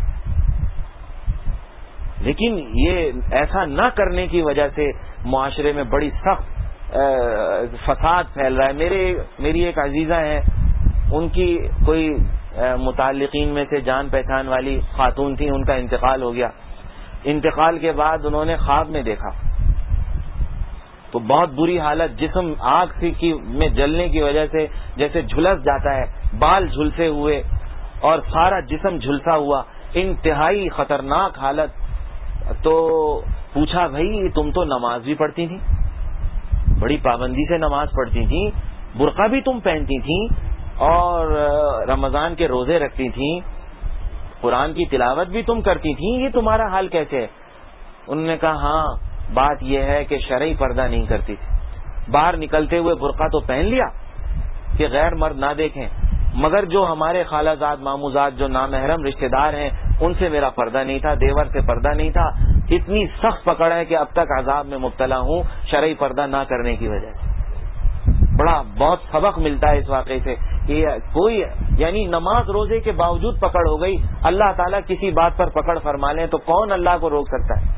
A: لیکن یہ ایسا نہ کرنے کی وجہ سے معاشرے میں بڑی سخت فساد پھیل رہا ہے. میری ایک عزیزہ ہیں، ان کی کوئی متعلقین میں سے جان پہچان والی خاتون تھی، ان کا انتقال ہو گیا. انتقال کے بعد انہوں نے خواب میں دیکھا تو بہت بری حالت، جسم آگ میں جلنے کی وجہ سے جیسے جھلس جاتا ہے، بال جھلسے ہوئے اور سارا جسم جھلسا ہوا، انتہائی خطرناک حالت. تو پوچھا بھائی تم تو نماز بھی پڑھتی تھی، بڑی پابندی سے نماز پڑھتی تھی، برقع بھی تم پہنتی تھی اور رمضان کے روزے رکھتی تھیں، قرآن کی تلاوت بھی تم کرتی تھی، یہ تمہارا حال کیسے ہے؟ انہوں نے کہا ہاں بات یہ ہے کہ شرعی پردہ نہیں کرتی تھی، باہر نکلتے ہوئے برقع تو پہن لیا کہ غیر مرد نہ دیکھیں، مگر جو ہمارے خالہ زاد ماموں زاد جو نامحرم رشتہ دار ہیں ان سے میرا پردہ نہیں تھا، دیور سے پردہ نہیں تھا. اتنی سخت پکڑ ہے کہ اب تک عذاب میں مبتلا ہوں شرعی پردہ نہ کرنے کی وجہ سے. بہت سبق ملتا ہے اس واقعے سے کہ کوئی یعنی نماز روزے کے باوجود پکڑ ہو گئی، اللہ تعالیٰ کسی بات پر پکڑ فرما لیں تو کون اللہ کو روک سکتا ہے؟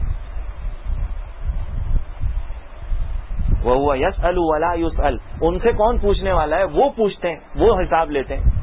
A: وَهُوَ يَسْأَلُ وَلَا يُسْأَلُ، ان سے کون پوچھنے والا ہے، وہ پوچھتے ہیں، وہ حساب لیتے ہیں.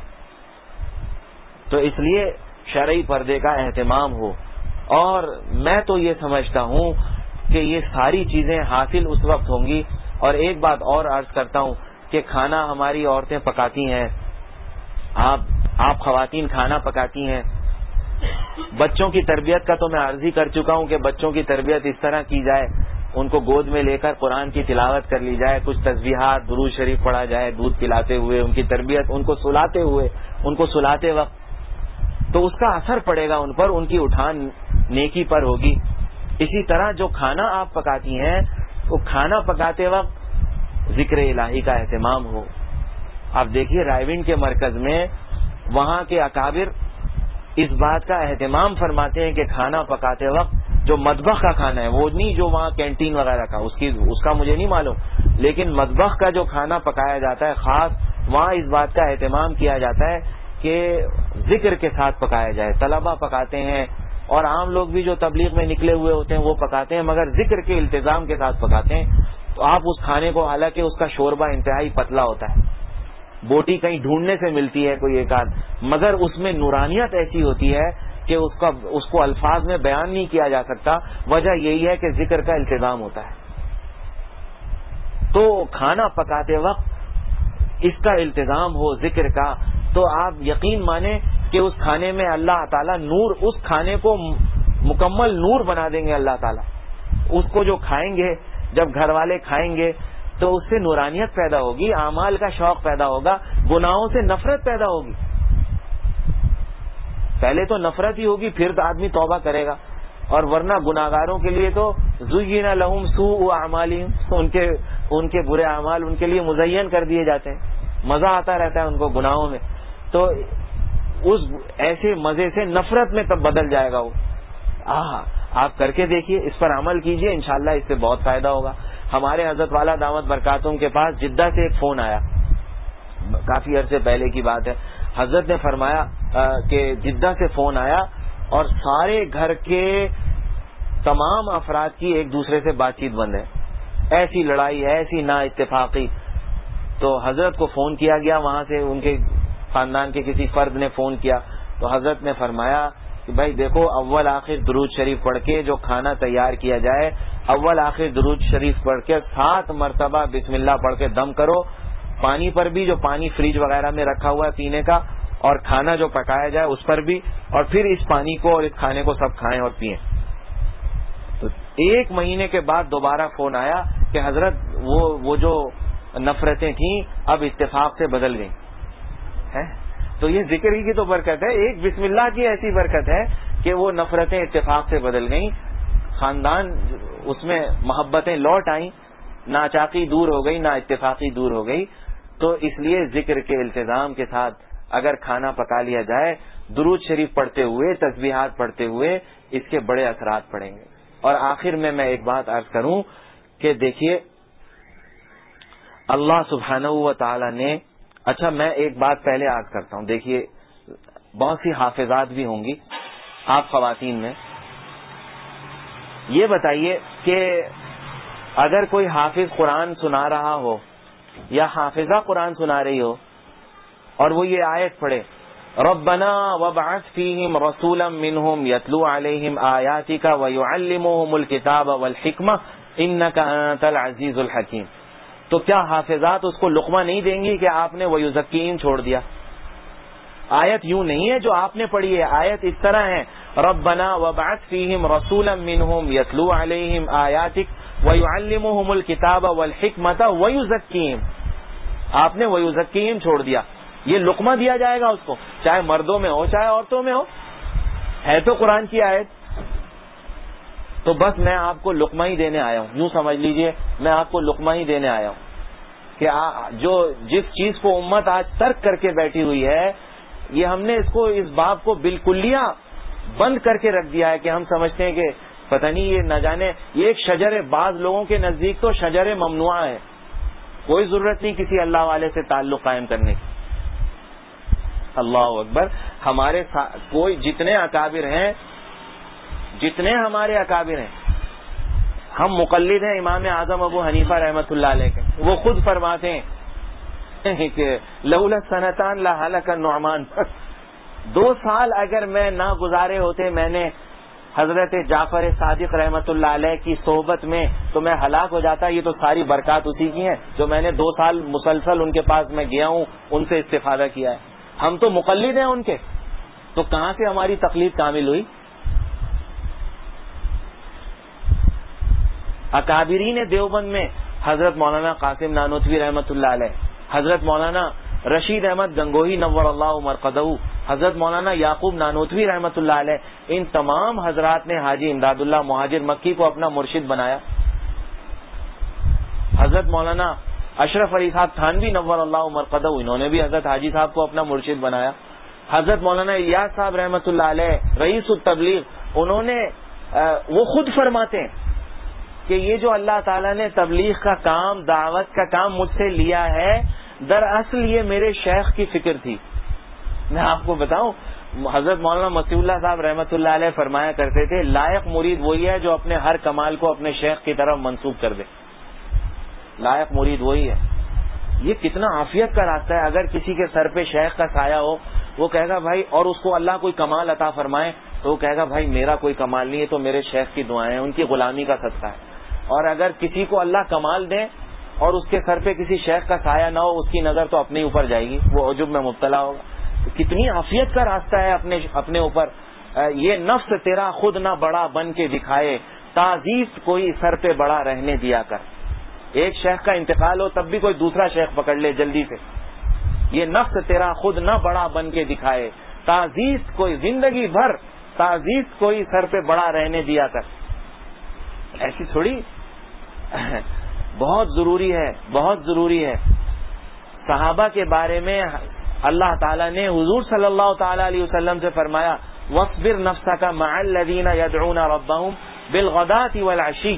A: تو اس لیے شرعی پردے کا اہتمام ہو. اور میں تو یہ سمجھتا ہوں کہ یہ ساری چیزیں حاصل اس وقت ہوں گی اور ایک بات اور عرض کرتا ہوں کہ کھانا ہماری عورتیں پکاتی ہیں، آپ خواتین کھانا پکاتی ہیں. بچوں کی تربیت کا تو میں عرض ہی کر چکا ہوں کہ بچوں کی تربیت اس طرح کی جائے، ان کو گود میں لے کر قرآن کی تلاوت کر لی جائے، کچھ تسبیحات درود شریف پڑھا جائے دودھ پلاتے ہوئے، ان کی تربیت، ان کو سلاتے ہوئے، ان کو سلاتے وقت، تو اس کا اثر پڑے گا ان پر، ان کی اٹھان نیکی پر ہوگی. اسی طرح جو کھانا آپ پکاتی ہیں وہ کھانا پکاتے وقت ذکر الہی کا اہتمام ہو. آپ دیکھیے رائے کے مرکز میں وہاں کے اکابر اس بات کا اہتمام فرماتے ہیں کہ کھانا پکاتے وقت جو مطبخ کا کھانا ہے، وہ نہیں جو وہاں کینٹین وغیرہ کا، اس کا مجھے نہیں معلوم، لیکن مطبخ کا جو کھانا پکایا جاتا ہے خاص وہاں اس بات کا اہتمام کیا جاتا ہے کہ ذکر کے ساتھ پکایا جائے. طلبہ پکاتے ہیں اور عام لوگ بھی جو تبلیغ میں نکلے ہوئے ہوتے ہیں وہ پکاتے ہیں، مگر ذکر کے التزام کے ساتھ پکاتے ہیں. تو آپ اس کھانے کو، حالانکہ اس کا شوربہ انتہائی پتلا ہوتا ہے، بوٹی کہیں ڈھونڈنے سے ملتی ہے کوئی ایک آدھ، مگر اس میں نورانیت ایسی ہوتی ہے کہ اس کو الفاظ میں بیان نہیں کیا جا سکتا. وجہ یہی ہے کہ ذکر کا التزام ہوتا ہے. تو کھانا پکاتے وقت اس کا التزام ہو ذکر کا، تو آپ یقین مانیں کہ اس کھانے میں اللہ تعالیٰ نور، اس کھانے کو مکمل نور بنا دیں گے اللہ تعالیٰ. اس کو جو کھائیں گے، جب گھر والے کھائیں گے تو اس سے نورانیت پیدا ہوگی، اعمال کا شوق پیدا ہوگا، گناہوں سے نفرت پیدا ہوگی. پہلے تو نفرت ہی ہوگی، پھر آدمی توبہ کرے گا. اور ورنہ گناہگاروں کے لیے تو زُیِّنَ لَهُمْ سُوءُ أَعْمَالِهِمْ، ان کے برے اعمال ان کے لیے مزین کر دیے جاتے ہیں، مزہ آتا رہتا ہے ان کو گناہوں میں. تو اس ایسے مزے سے نفرت میں تب بدل جائے گا وہ. آپ کر کے دیکھیے، اس پر عمل کیجئے، انشاءاللہ اس سے بہت فائدہ ہوگا. ہمارے حضرت والا دامت برکاتہم کے پاس جدہ سے ایک فون آیا، کافی عرصے پہلے کی بات ہے. حضرت نے فرمایا کہ جدہ سے فون آیا اور سارے گھر کے تمام افراد کی ایک دوسرے سے بات چیت بند ہے، ایسی لڑائی ہے، ایسی نا اتفاقی. تو حضرت کو فون کیا گیا، وہاں سے ان کے خاندان کے کسی فرد نے فون کیا، تو حضرت نے فرمایا کہ بھائی دیکھو، اول آخر درود شریف پڑھ کے جو کھانا تیار کیا جائے، اول آخر درود شریف پڑھ کے 7 مرتبہ بسم اللہ پڑھ کے دم کرو. پانی پر بھی، جو پانی فریج وغیرہ میں رکھا ہوا ہے پینے کا، اور کھانا جو پکایا جائے اس پر بھی، اور پھر اس پانی کو اور اس کھانے کو سب کھائیں اور پئیں. تو 1 مہینے کے بعد دوبارہ فون آیا کہ حضرت وہ جو نفرتیں تھیں اب اتفاق سے بدل گئیں. تو یہ ذکر ہی کی تو برکت ہے، ایک بسم اللہ کی ایسی برکت ہے کہ وہ نفرتیں اتفاق سے بدل گئیں، خاندان اس میں محبتیں لوٹ آئیں، ناچاقی دور ہو گئی، نا اتفاقی دور ہو گئی. تو اس لیے ذکر کے التزام کے ساتھ اگر کھانا پکا لیا جائے، درود شریف پڑھتے ہوئے، تسبیحات پڑھتے ہوئے، اس کے بڑے اثرات پڑیں گے. اور آخر میں ایک بات عرض کروں کہ دیکھیے اللہ سبحانہ و تعالی نے، اچھا میں ایک بات پہلے عرض کرتا ہوں. دیکھیے بہت سی حافظات بھی ہوں گی آپ خواتین میں، یہ بتائیے کہ اگر کوئی حافظ قرآن سنا رہا ہو یا حافظہ قرآن سنا رہی ہو اور وہ یہ آیت پڑھے، ربنا وابعث فیہم رسولا منہم یتلو علیہم آیاتک ویعلمہم الکتاب والحکمہ انک انت العزیز الحکیم، تو کیا حافظات اس کو لقمہ نہیں دیں گی کہ آپ نے ویزکیہم چھوڑ دیا؟ آیت یوں نہیں ہے جو آپ نے پڑھی ہے، آیت اس طرح ہے، ربنا وابعث فیہم رسولا منہم یتلو علیہم آیاتک ویعلمہم الکتاب والحکمۃ ویزکیہم، آپ نے ویزکیہم چھوڑ دیا. یہ لقمہ دیا جائے گا اس کو، چاہے مردوں میں ہو چاہے عورتوں میں ہو، ہے تو قرآن کی آیت. تو بس میں آپ کو لقمہ ہی دینے آیا ہوں، یوں سمجھ لیجئے میں آپ کو لقمہ ہی دینے آیا ہوں کہ جس چیز کو امت آج ترک کر کے بیٹھی ہوئی ہے، یہ ہم نے اس باب کو بالکلیہ بند کر کے رکھ دیا ہے کہ ہم سمجھتے ہیں کہ پتہ نہیں یہ نہ جانے، یہ ایک شجر، بعض لوگوں کے نزدیک تو شجر ممنوع ہے، کوئی ضرورت نہیں کسی اللہ والے سے تعلق قائم کرنے کی. اللہ اکبر. ہمارے کوئی جتنے اکابر ہیں، جتنے ہمارے اکابر ہیں، ہم مقلد ہیں امام اعظم ابو حنیفہ رحمۃ اللہ علیہ کے. وہ خود فرماتے ہیں کہ لولا سنتان لہلک النعمان، 2 سال اگر میں نہ گزارے ہوتے میں نے حضرت جعفر صادق رحمت اللہ علیہ کی صحبت میں تو میں ہلاک ہو جاتا. یہ تو ساری برکات اسی کی ہیں جو میں نے 2 سال مسلسل ان کے پاس میں گیا ہوں, ان سے استفادہ کیا ہے. ہم تو مقلد ہیں ان کے, تو کہاں سے ہماری تقلید کامل ہوئی؟ اکابرین دیوبند میں حضرت مولانا قاسم نانوتوی رحمت اللہ علیہ, حضرت مولانا رشید احمد گنگوہی نور اللہ مرقدہ, حضرت مولانا یعقوب نانوتوی رحمت اللہ علیہ, ان تمام حضرات نے حاجی امداد اللہ مہاجر مکی کو اپنا مرشد بنایا. حضرت مولانا اشرف علی صاحب تھانوی نور اللہ مرقدہ, انہوں نے بھی حضرت حاجی صاحب کو اپنا مرشد بنایا. حضرت مولانا الیاس صاحب رحمت اللہ علیہ رئیس التبلیغ, انہوں نے وہ خود فرماتے ہیں کہ یہ جو اللہ تعالیٰ نے تبلیغ کا کام, دعوت کا کام مجھ سے لیا ہے, دراصل یہ میرے شیخ کی فکر تھی. میں آپ کو بتاؤں, حضرت مولانا مسیح اللہ صاحب رحمت اللہ علیہ فرمایا کرتے تھے, لائق مرید وہی ہے جو اپنے ہر کمال کو اپنے شیخ کی طرف منسوب کر دے. لائق مرید وہی ہے. یہ کتنا عافیت کا راستہ ہے. اگر کسی کے سر پہ شیخ کا سایہ ہو, وہ کہے گا بھائی, اور اس کو اللہ کوئی کمال عطا فرمائے تو وہ کہے گا بھائی میرا کوئی کمال نہیں ہے, تو میرے شیخ کی دعائیں ہیں, ان کی غلامی کا صدقہ ہے. اور اگر کسی کو اللہ کمال دے اور اس کے سر پہ کسی شیخ کا سایہ نہ ہو, اس کی نظر تو اپنے اوپر جائے گی, وہ عجب میں مبتلا ہوگا. کتنی عافیت کا راستہ ہے اپنے اوپر. یہ نفس تیرا خود نہ بڑا بن کے دکھائے, تعزیز کوئی سر پہ بڑا رہنے دیا کر. ایک شیخ کا انتقال ہو تب بھی کوئی دوسرا شیخ پکڑ لے جلدی سے. یہ نفس تیرا خود نہ بڑا بن کے دکھائے, تعزیز کوئی زندگی بھر, تعزیز کوئی سر پہ بڑا رہنے دیا کر. ایسی تھوڑی, بہت ضروری ہے, بہت ضروری ہے. صحابہ کے بارے میں اللہ تعالیٰ نے حضور صلی اللہ تعالی علیہ وسلم سے فرمایا, وَاصْبِرْ نَفْسَكَ مَعَ الَّذِينَ يَدْعُونَ رَبَّهُمْ بِالْغَدَاةِ وَالْعَشِيِّ.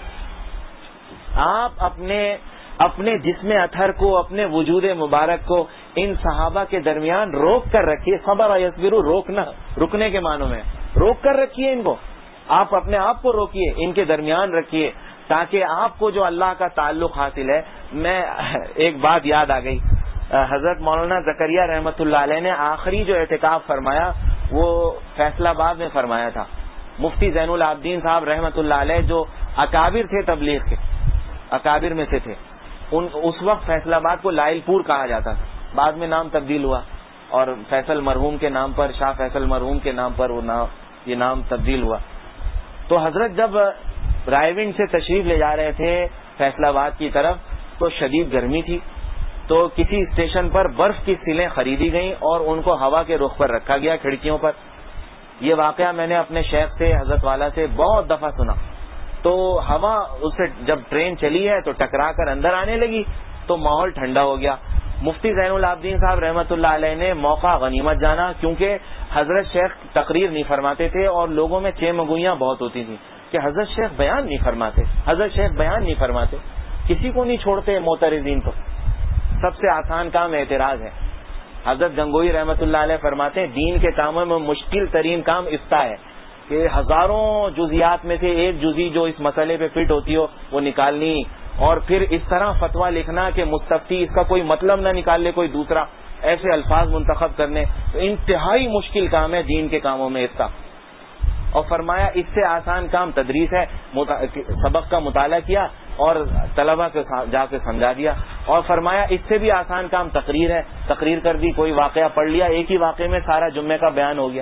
A: آپ اپنے جسم اطہر کو, اپنے وجود مبارک کو ان صحابہ کے درمیان روک کر رکھیے. صبر یصبر, روکنا, رکنے کے معنوں میں روک کر رکھیے ان کو. آپ اپنے آپ کو روکیے, ان کے درمیان رکھیے, تاکہ آپ کو جو اللہ کا تعلق حاصل ہے. میں ایک بات یاد آ گئی, حضرت مولانا زکریا رحمت اللہ علیہ نے آخری جو اعتکاف فرمایا وہ فیصل آباد میں فرمایا تھا. مفتی زین العابدین صاحب رحمت اللہ علیہ جو اکابر تھے تبلیغ کے, اکابر میں سے تھے, اس وقت فیصل آباد کو لائل پور کہا جاتا تھا. بعد میں نام تبدیل ہوا اور فیصل مرحوم کے نام پر, شاہ فیصل مرحوم کے نام پر یہ نام تبدیل ہوا. تو حضرت جب رائے ونڈ سے تشریف لے جا رہے تھے فیصل آباد کی طرف, تو شدید گرمی تھی, تو کسی اسٹیشن پر برف کی سلیں خریدی گئیں اور ان کو ہوا کے رخ پر رکھا گیا, کھڑکیوں پر. یہ واقعہ میں نے اپنے شیخ سے, حضرت والا سے بہت دفعہ سنا. تو ہوا اس سے جب ٹرین چلی ہے تو ٹکرا کر اندر آنے لگی, تو ماحول ٹھنڈا ہو گیا. مفتی زین العابدین صاحب رحمت اللہ علیہ نے موقع غنیمت جانا, کیونکہ حضرت شیخ تقریر نہیں فرماتے تھے اور لوگوں میں چمگوئیاں بہت ہوتی تھیں کہ حضرت شیخ بیان نہیں فرماتے, حضرت شیخ بیان نہیں فرماتے. کسی کو نہیں چھوڑتے معترضین, تو سب سے آسان کام اعتراض ہے. حضرت گنگوئی رحمت اللہ علیہ فرماتے ہیں دین کے کاموں میں مشکل ترین کام افتاء ہے, کہ ہزاروں جزیات میں سے ایک جزی جو اس مسئلے پہ فٹ ہوتی ہو وہ نکالنی, اور پھر اس طرح فتویٰ لکھنا کہ مستفتی اس کا کوئی مطلب نہ نکال لے کوئی دوسرا, ایسے الفاظ منتخب کرنے. تو انتہائی مشکل کام ہے دین کے کاموں میں افتاء. اور فرمایا اس سے آسان کام تدریس ہے, سبق کا مطالعہ کیا اور طلبہ کے جا کے سمجھا دیا. اور فرمایا اس سے بھی آسان کام تقریر ہے, تقریر کر دی, کوئی واقعہ پڑھ لیا, ایک ہی واقعے میں سارا جمعے کا بیان ہو گیا.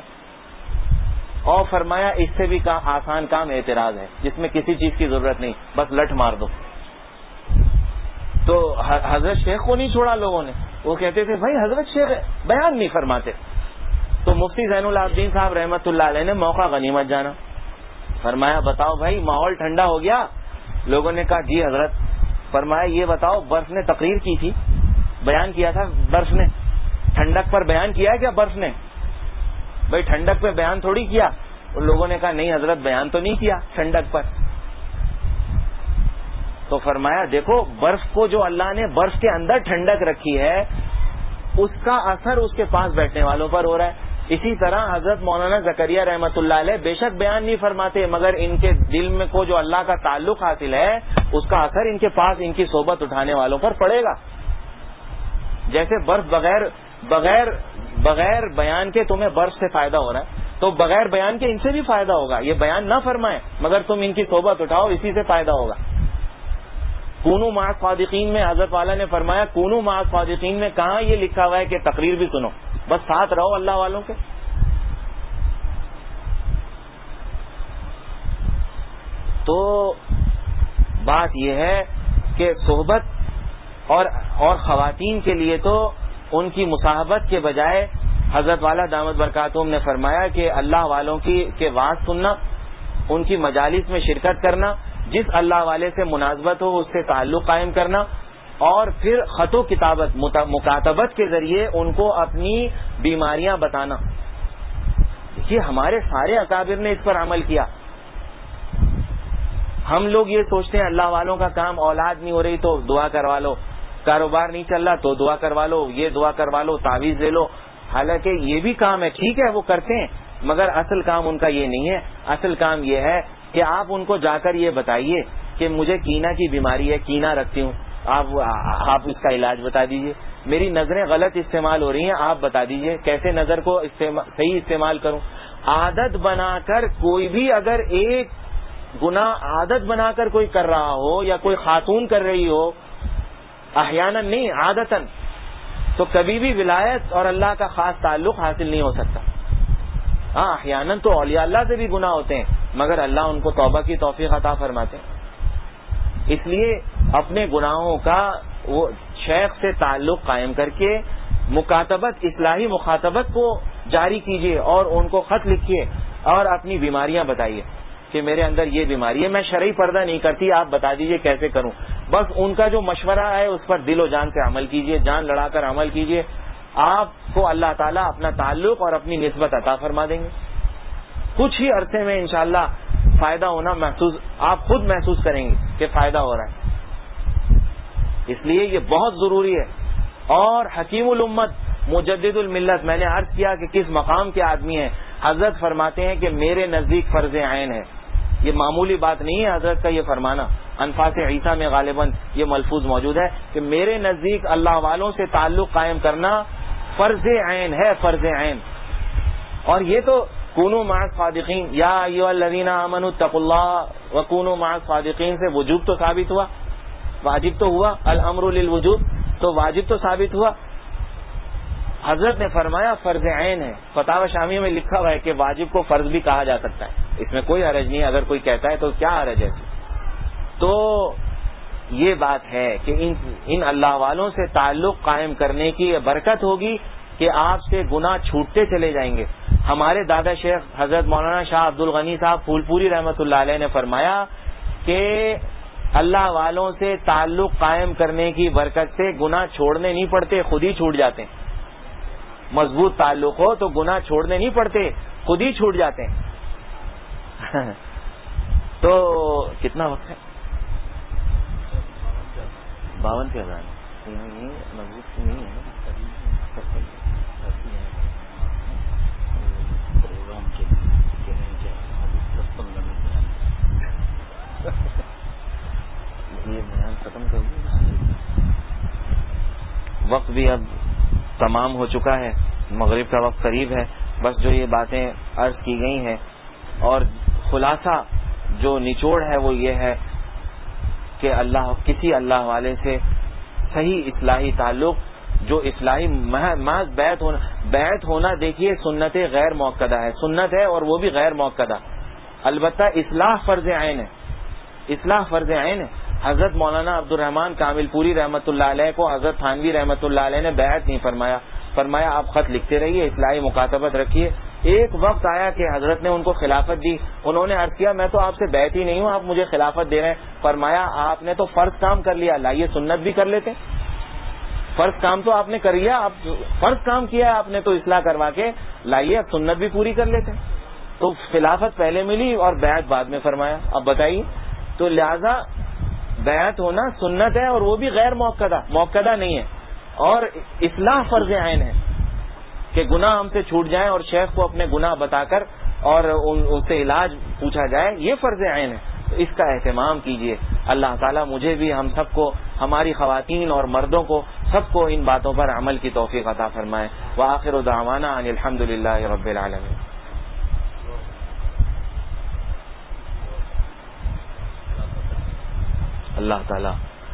A: اور فرمایا اس سے بھی آسان کام اعتراض ہے, جس میں کسی چیز کی ضرورت نہیں, بس لٹ مار دو. تو حضرت شیخ کو نہیں چھوڑا لوگوں نے, وہ کہتے تھے بھائی حضرت شیخ بیان نہیں فرماتے. تو مفتی زین العابدین صاحب رحمت اللہ علیہ نے موقع غنیمت جانا, فرمایا بتاؤ بھائی ماحول ٹھنڈا ہو گیا. لوگوں نے کہا جی حضرت. فرمایا یہ بتاؤ برف نے تقریر کی تھی, بیان کیا تھا برف نے, ٹھنڈک پر بیان کیا ہے کیا برف نے؟ بھائی ٹھنڈک پہ بیان تھوڑی کیا. ان لوگوں نے کہا نہیں حضرت بیان تو نہیں کیا ٹھنڈک پر. تو فرمایا دیکھو برف کو جو اللہ نے برف کے اندر ٹھنڈک رکھی ہے اس کا اثر اس کے پاس بیٹھنے والوں پر ہو رہا ہے. اسی طرح حضرت مولانا زکریا رحمت اللہ علیہ بے شک بیان نہیں فرماتے, مگر ان کے دل میں کو جو اللہ کا تعلق حاصل ہے اس کا اثر ان کے پاس ان کی صحبت اٹھانے والوں پر پڑے گا. جیسے برف بغیر بیان کے تمہیں برف سے فائدہ ہو رہا ہے, تو بغیر بیان کے ان سے بھی فائدہ ہوگا. یہ بیان نہ فرمائیں مگر تم ان کی صحبت اٹھاؤ, اسی سے فائدہ ہوگا. کونو مع الصادقین میں حضرت والا نے فرمایا کونو مع الصادقین میں کہاں یہ لکھا ہوا ہے کہ تقریر بھی سنو, بس ساتھ رہو اللہ والوں کے. تو بات یہ ہے کہ صحبت اور خواتین کے لیے تو ان کی مصاحبت کے بجائے حضرت والا دامت برکاتہم نے فرمایا کہ اللہ والوں کے وعظ سننا, ان کی مجالس میں شرکت کرنا, جس اللہ والے سے مناسبت ہو اس سے تعلق قائم کرنا, اور پھر خط و کتابت مکاتبت کے ذریعے ان کو اپنی بیماریاں بتانا. دیکھیے ہمارے سارے اکابر نے اس پر عمل کیا. ہم لوگ یہ سوچتے ہیں اللہ والوں کا کام اولاد نہیں ہو رہی تو دعا کروا لو, کاروبار نہیں چل رہا تو دعا کروا لو, یہ دعا کروا لو, تعویذ لے لو. حالانکہ یہ بھی کام ہے, ٹھیک ہے وہ کرتے ہیں, مگر اصل کام ان کا یہ نہیں ہے. اصل کام یہ ہے کہ آپ ان کو جا کر یہ بتائیے کہ مجھے کینہ کی بیماری ہے, کینہ رکھتی ہوں, آپ اس کا علاج بتا دیجئے. میری نظریں غلط استعمال ہو رہی ہیں, آپ بتا دیجئے کیسے نظر کو صحیح استعمال کروں. عادت بنا کر کوئی بھی اگر ایک گناہ عادت بنا کر کوئی کر رہا ہو یا کوئی خاتون کر رہی ہو, احیانا نہیں عادتاً, تو کبھی بھی ولایت اور اللہ کا خاص تعلق حاصل نہیں ہو سکتا. ہاں احیاناً تو اولیاء اللہ سے بھی گناہ ہوتے ہیں مگر اللہ ان کو توبہ کی توفیق عطا فرماتے ہیں. اس لیے اپنے گناہوں کا وہ شیخ سے تعلق قائم کر کے مکاتبت, اصلاحی مخاطبت کو جاری کیجیے اور ان کو خط لکھیے اور اپنی بیماریاں بتائیے کہ میرے اندر یہ بیماری ہے, میں شرعی پردہ نہیں کرتی, آپ بتا دیجئے کیسے کروں. بس ان کا جو مشورہ ہے اس پر دل و جان سے عمل کیجئے, جان لڑا کر عمل کیجئے. آپ کو اللہ تعالیٰ اپنا تعلق اور اپنی نسبت عطا فرما دیں گے. کچھ ہی عرصے میں انشاءاللہ فائدہ ہونا آپ خود محسوس کریں گے کہ فائدہ ہو رہا ہے. اس لیے یہ بہت ضروری ہے. اور حکیم الامت مجدد الملت, میں نے عرض کیا کہ کس مقام کے آدمی ہیں. حضرت فرماتے ہیں کہ میرے نزدیک فرض عین ہے. یہ معمولی بات نہیں ہے حضرت کا یہ فرمانا. انفاس عیسیٰ میں غالباً یہ ملفوظ موجود ہے کہ میرے نزدیک اللہ والوں سے تعلق قائم کرنا فرض عین ہے, فرض عین. اور یہ تو کونوا مع الصادقین, یا ایھا الذین آمنوا اتقوا اللہ وکونوا مع الصادقین سے وجوب تو ثابت ہوا, واجب تو ہوا, الامر للوجوب, تو واجب تو ثابت ہوا. حضرت نے فرمایا فرض عین ہے. فتاوی شامیہ میں لکھا ہوا ہے کہ واجب کو فرض بھی کہا جا سکتا ہے, اس میں کوئی حرج نہیں ہے. اگر کوئی کہتا ہے تو کیا حرج ہے. تو یہ بات ہے کہ ان اللہ والوں سے تعلق قائم کرنے کی یہ برکت ہوگی کہ آپ سے گناہ چھوٹتے چلے جائیں گے. ہمارے دادا شیخ حضرت مولانا شاہ عبد الغنی صاحب پھول پوری رحمۃ اللہ علیہ نے فرمایا کہ اللہ والوں سے تعلق قائم کرنے کی برکت سے گناہ چھوڑنے نہیں پڑتے, خود ہی چھوٹ جاتے ہیں. مضبوط تعلق ہو تو گناہ چھوڑنے نہیں پڑتے, خود ہی چھوٹ جاتے ہیں. تو کتنا وقت ہے؟ 52 کے اذان مضبوط نہیں ہے پروگرام کے یہ بیان ختم کر دوں. وقت بھی اب تمام ہو چکا ہے, مغرب کا وقت قریب ہے. بس جو یہ باتیں عرض کی گئی ہیں اور خلاصہ جو نچوڑ ہے وہ یہ ہے کہ کسی اللہ والے سے صحیح اصلاحی تعلق, جو اصلاحی محض بیعت ہونا دیکھیے سنت غیر موقدہ ہے, سنت ہے اور وہ بھی غیر موقدہ. البتہ اصلاح فرض عین ہے, اصلاح فرض عین ہے. حضرت مولانا عبد الرحمان کامل پوری رحمۃ اللہ علیہ کو حضرت تھانوی رحمۃ اللہ علیہ نے بیعت نہیں فرمایا آپ خط لکھتے رہیے, اصلاحی مکاتبت رکھیے. ایک وقت آیا کہ حضرت نے ان کو خلافت دی. انہوں نے عرض کیا میں تو آپ سے بیعت ہی نہیں ہوں, آپ مجھے خلافت دے رہے ہیں. فرمایا آپ نے تو فرض کام کر لیا, لائیے سنت بھی کر لیتے. فرض کام تو آپ نے کر لیا, آپ فرض کام کیا آپ نے تو اصلاح کروا کے لائیے, اب سنت بھی پوری کر لیتے. تو خلافت پہلے ملی اور بیعت بعد میں فرمایا. اب بتائیے, تو لہذا بیعت ہونا سنت ہے اور وہ بھی غیر موقدہ نہیں ہے. اور اصلاح فرض عین ہے کہ گناہ ہم سے چھوٹ جائیں اور شیخ کو اپنے گناہ بتا کر اور ان سے علاج پوچھا جائے, یہ فرض عین ہے. تو اس کا اہتمام کیجیے. اللہ تعالیٰ مجھے بھی ہم سب کو, ہماری خواتین اور مردوں کو سب کو ان باتوں پر عمل کی توفیق عطا فرمائے. وآخر دعوانا ان الحمد للہ رب العالمین. اللہ تعالیٰ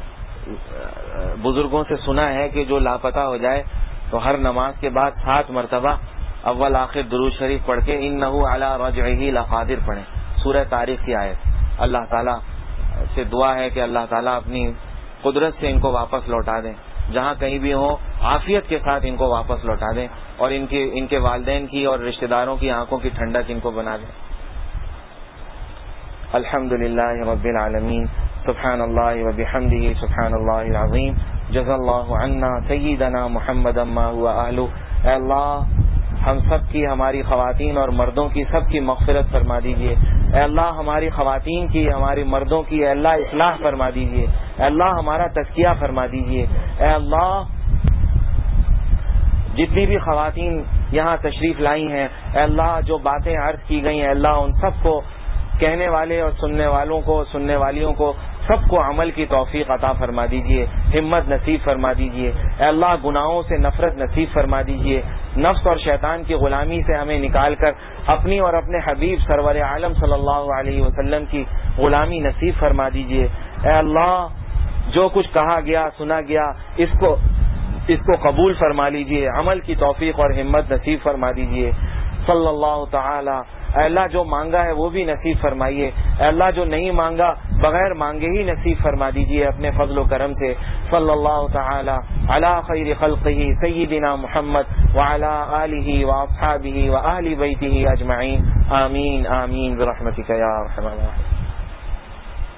A: بزرگوں سے سنا ہے کہ جو لاپتہ ہو جائے تو ہر نماز کے بعد 7 مرتبہ اول آخر درود شریف پڑھ کے انہ علی رجعہ لقادر پڑھیں، سورہ طارق کی آیت۔ اللہ تعالیٰ سے دعا ہے کہ اللہ تعالیٰ اپنی قدرت سے ان کو واپس لوٹا دیں، جہاں کہیں بھی ہوں عافیت کے ساتھ ان کو واپس لوٹا دیں، اور ان کے والدین کی اور رشتہ داروں کی آنکھوں کی ٹھنڈک ان کو بنا دیں۔ الحمدللہ رب العالمین، سبحان اللہ وبحمدہ سبحان اللہ العظیم، جزا اللہ عنا سیدنا محمد ما هو اہلہ۔ اے اللہ ہم سب کی، ہماری خواتین اور مردوں کی سب کی مغفرت فرما دیجیے۔ اے اللہ ہماری خواتین کی، ہماری مردوں کی اے اللہ اصلاح فرما دیجیے۔ اے اللہ ہمارا تزکیہ فرما دیجیے۔ اے اللہ جتنی بھی خواتین یہاں تشریف لائی ہیں، اے اللہ جو باتیں عرض کی گئی ہیں، اے اللہ ان سب کو، کہنے والے اور سننے والوں کو، سننے والیوں کو، سب کو عمل کی توفیق عطا فرما دیجیے، ہمت نصیب فرما دیجیے۔ اے اللہ گناہوں سے نفرت نصیب فرما دیجیے، نفس اور شیطان کی غلامی سے ہمیں نکال کر اپنی اور اپنے حبیب سرور عالم صلی اللہ علیہ وسلم کی غلامی نصیب فرما دیجیے۔ اے اللہ جو کچھ کہا گیا، سنا گیا، اس کو قبول فرما لیجیے، عمل کی توفیق اور ہمت نصیب فرما دیجیے۔ صلی اللہ تعالی، اے اللہ جو مانگا ہے وہ بھی نصیب فرمائیے، اے اللہ جو نہیں مانگا بغیر مانگے ہی نصیب فرما دیجیے اپنے فضل و کرم سے۔ صلی اللہ تعالی علی خیر خلقہ سیدنا محمد وعلی آلہ واصحابہ واہل بیتہ اجمعین، آمین آمین برحمتک یا ارحم الراحمین۔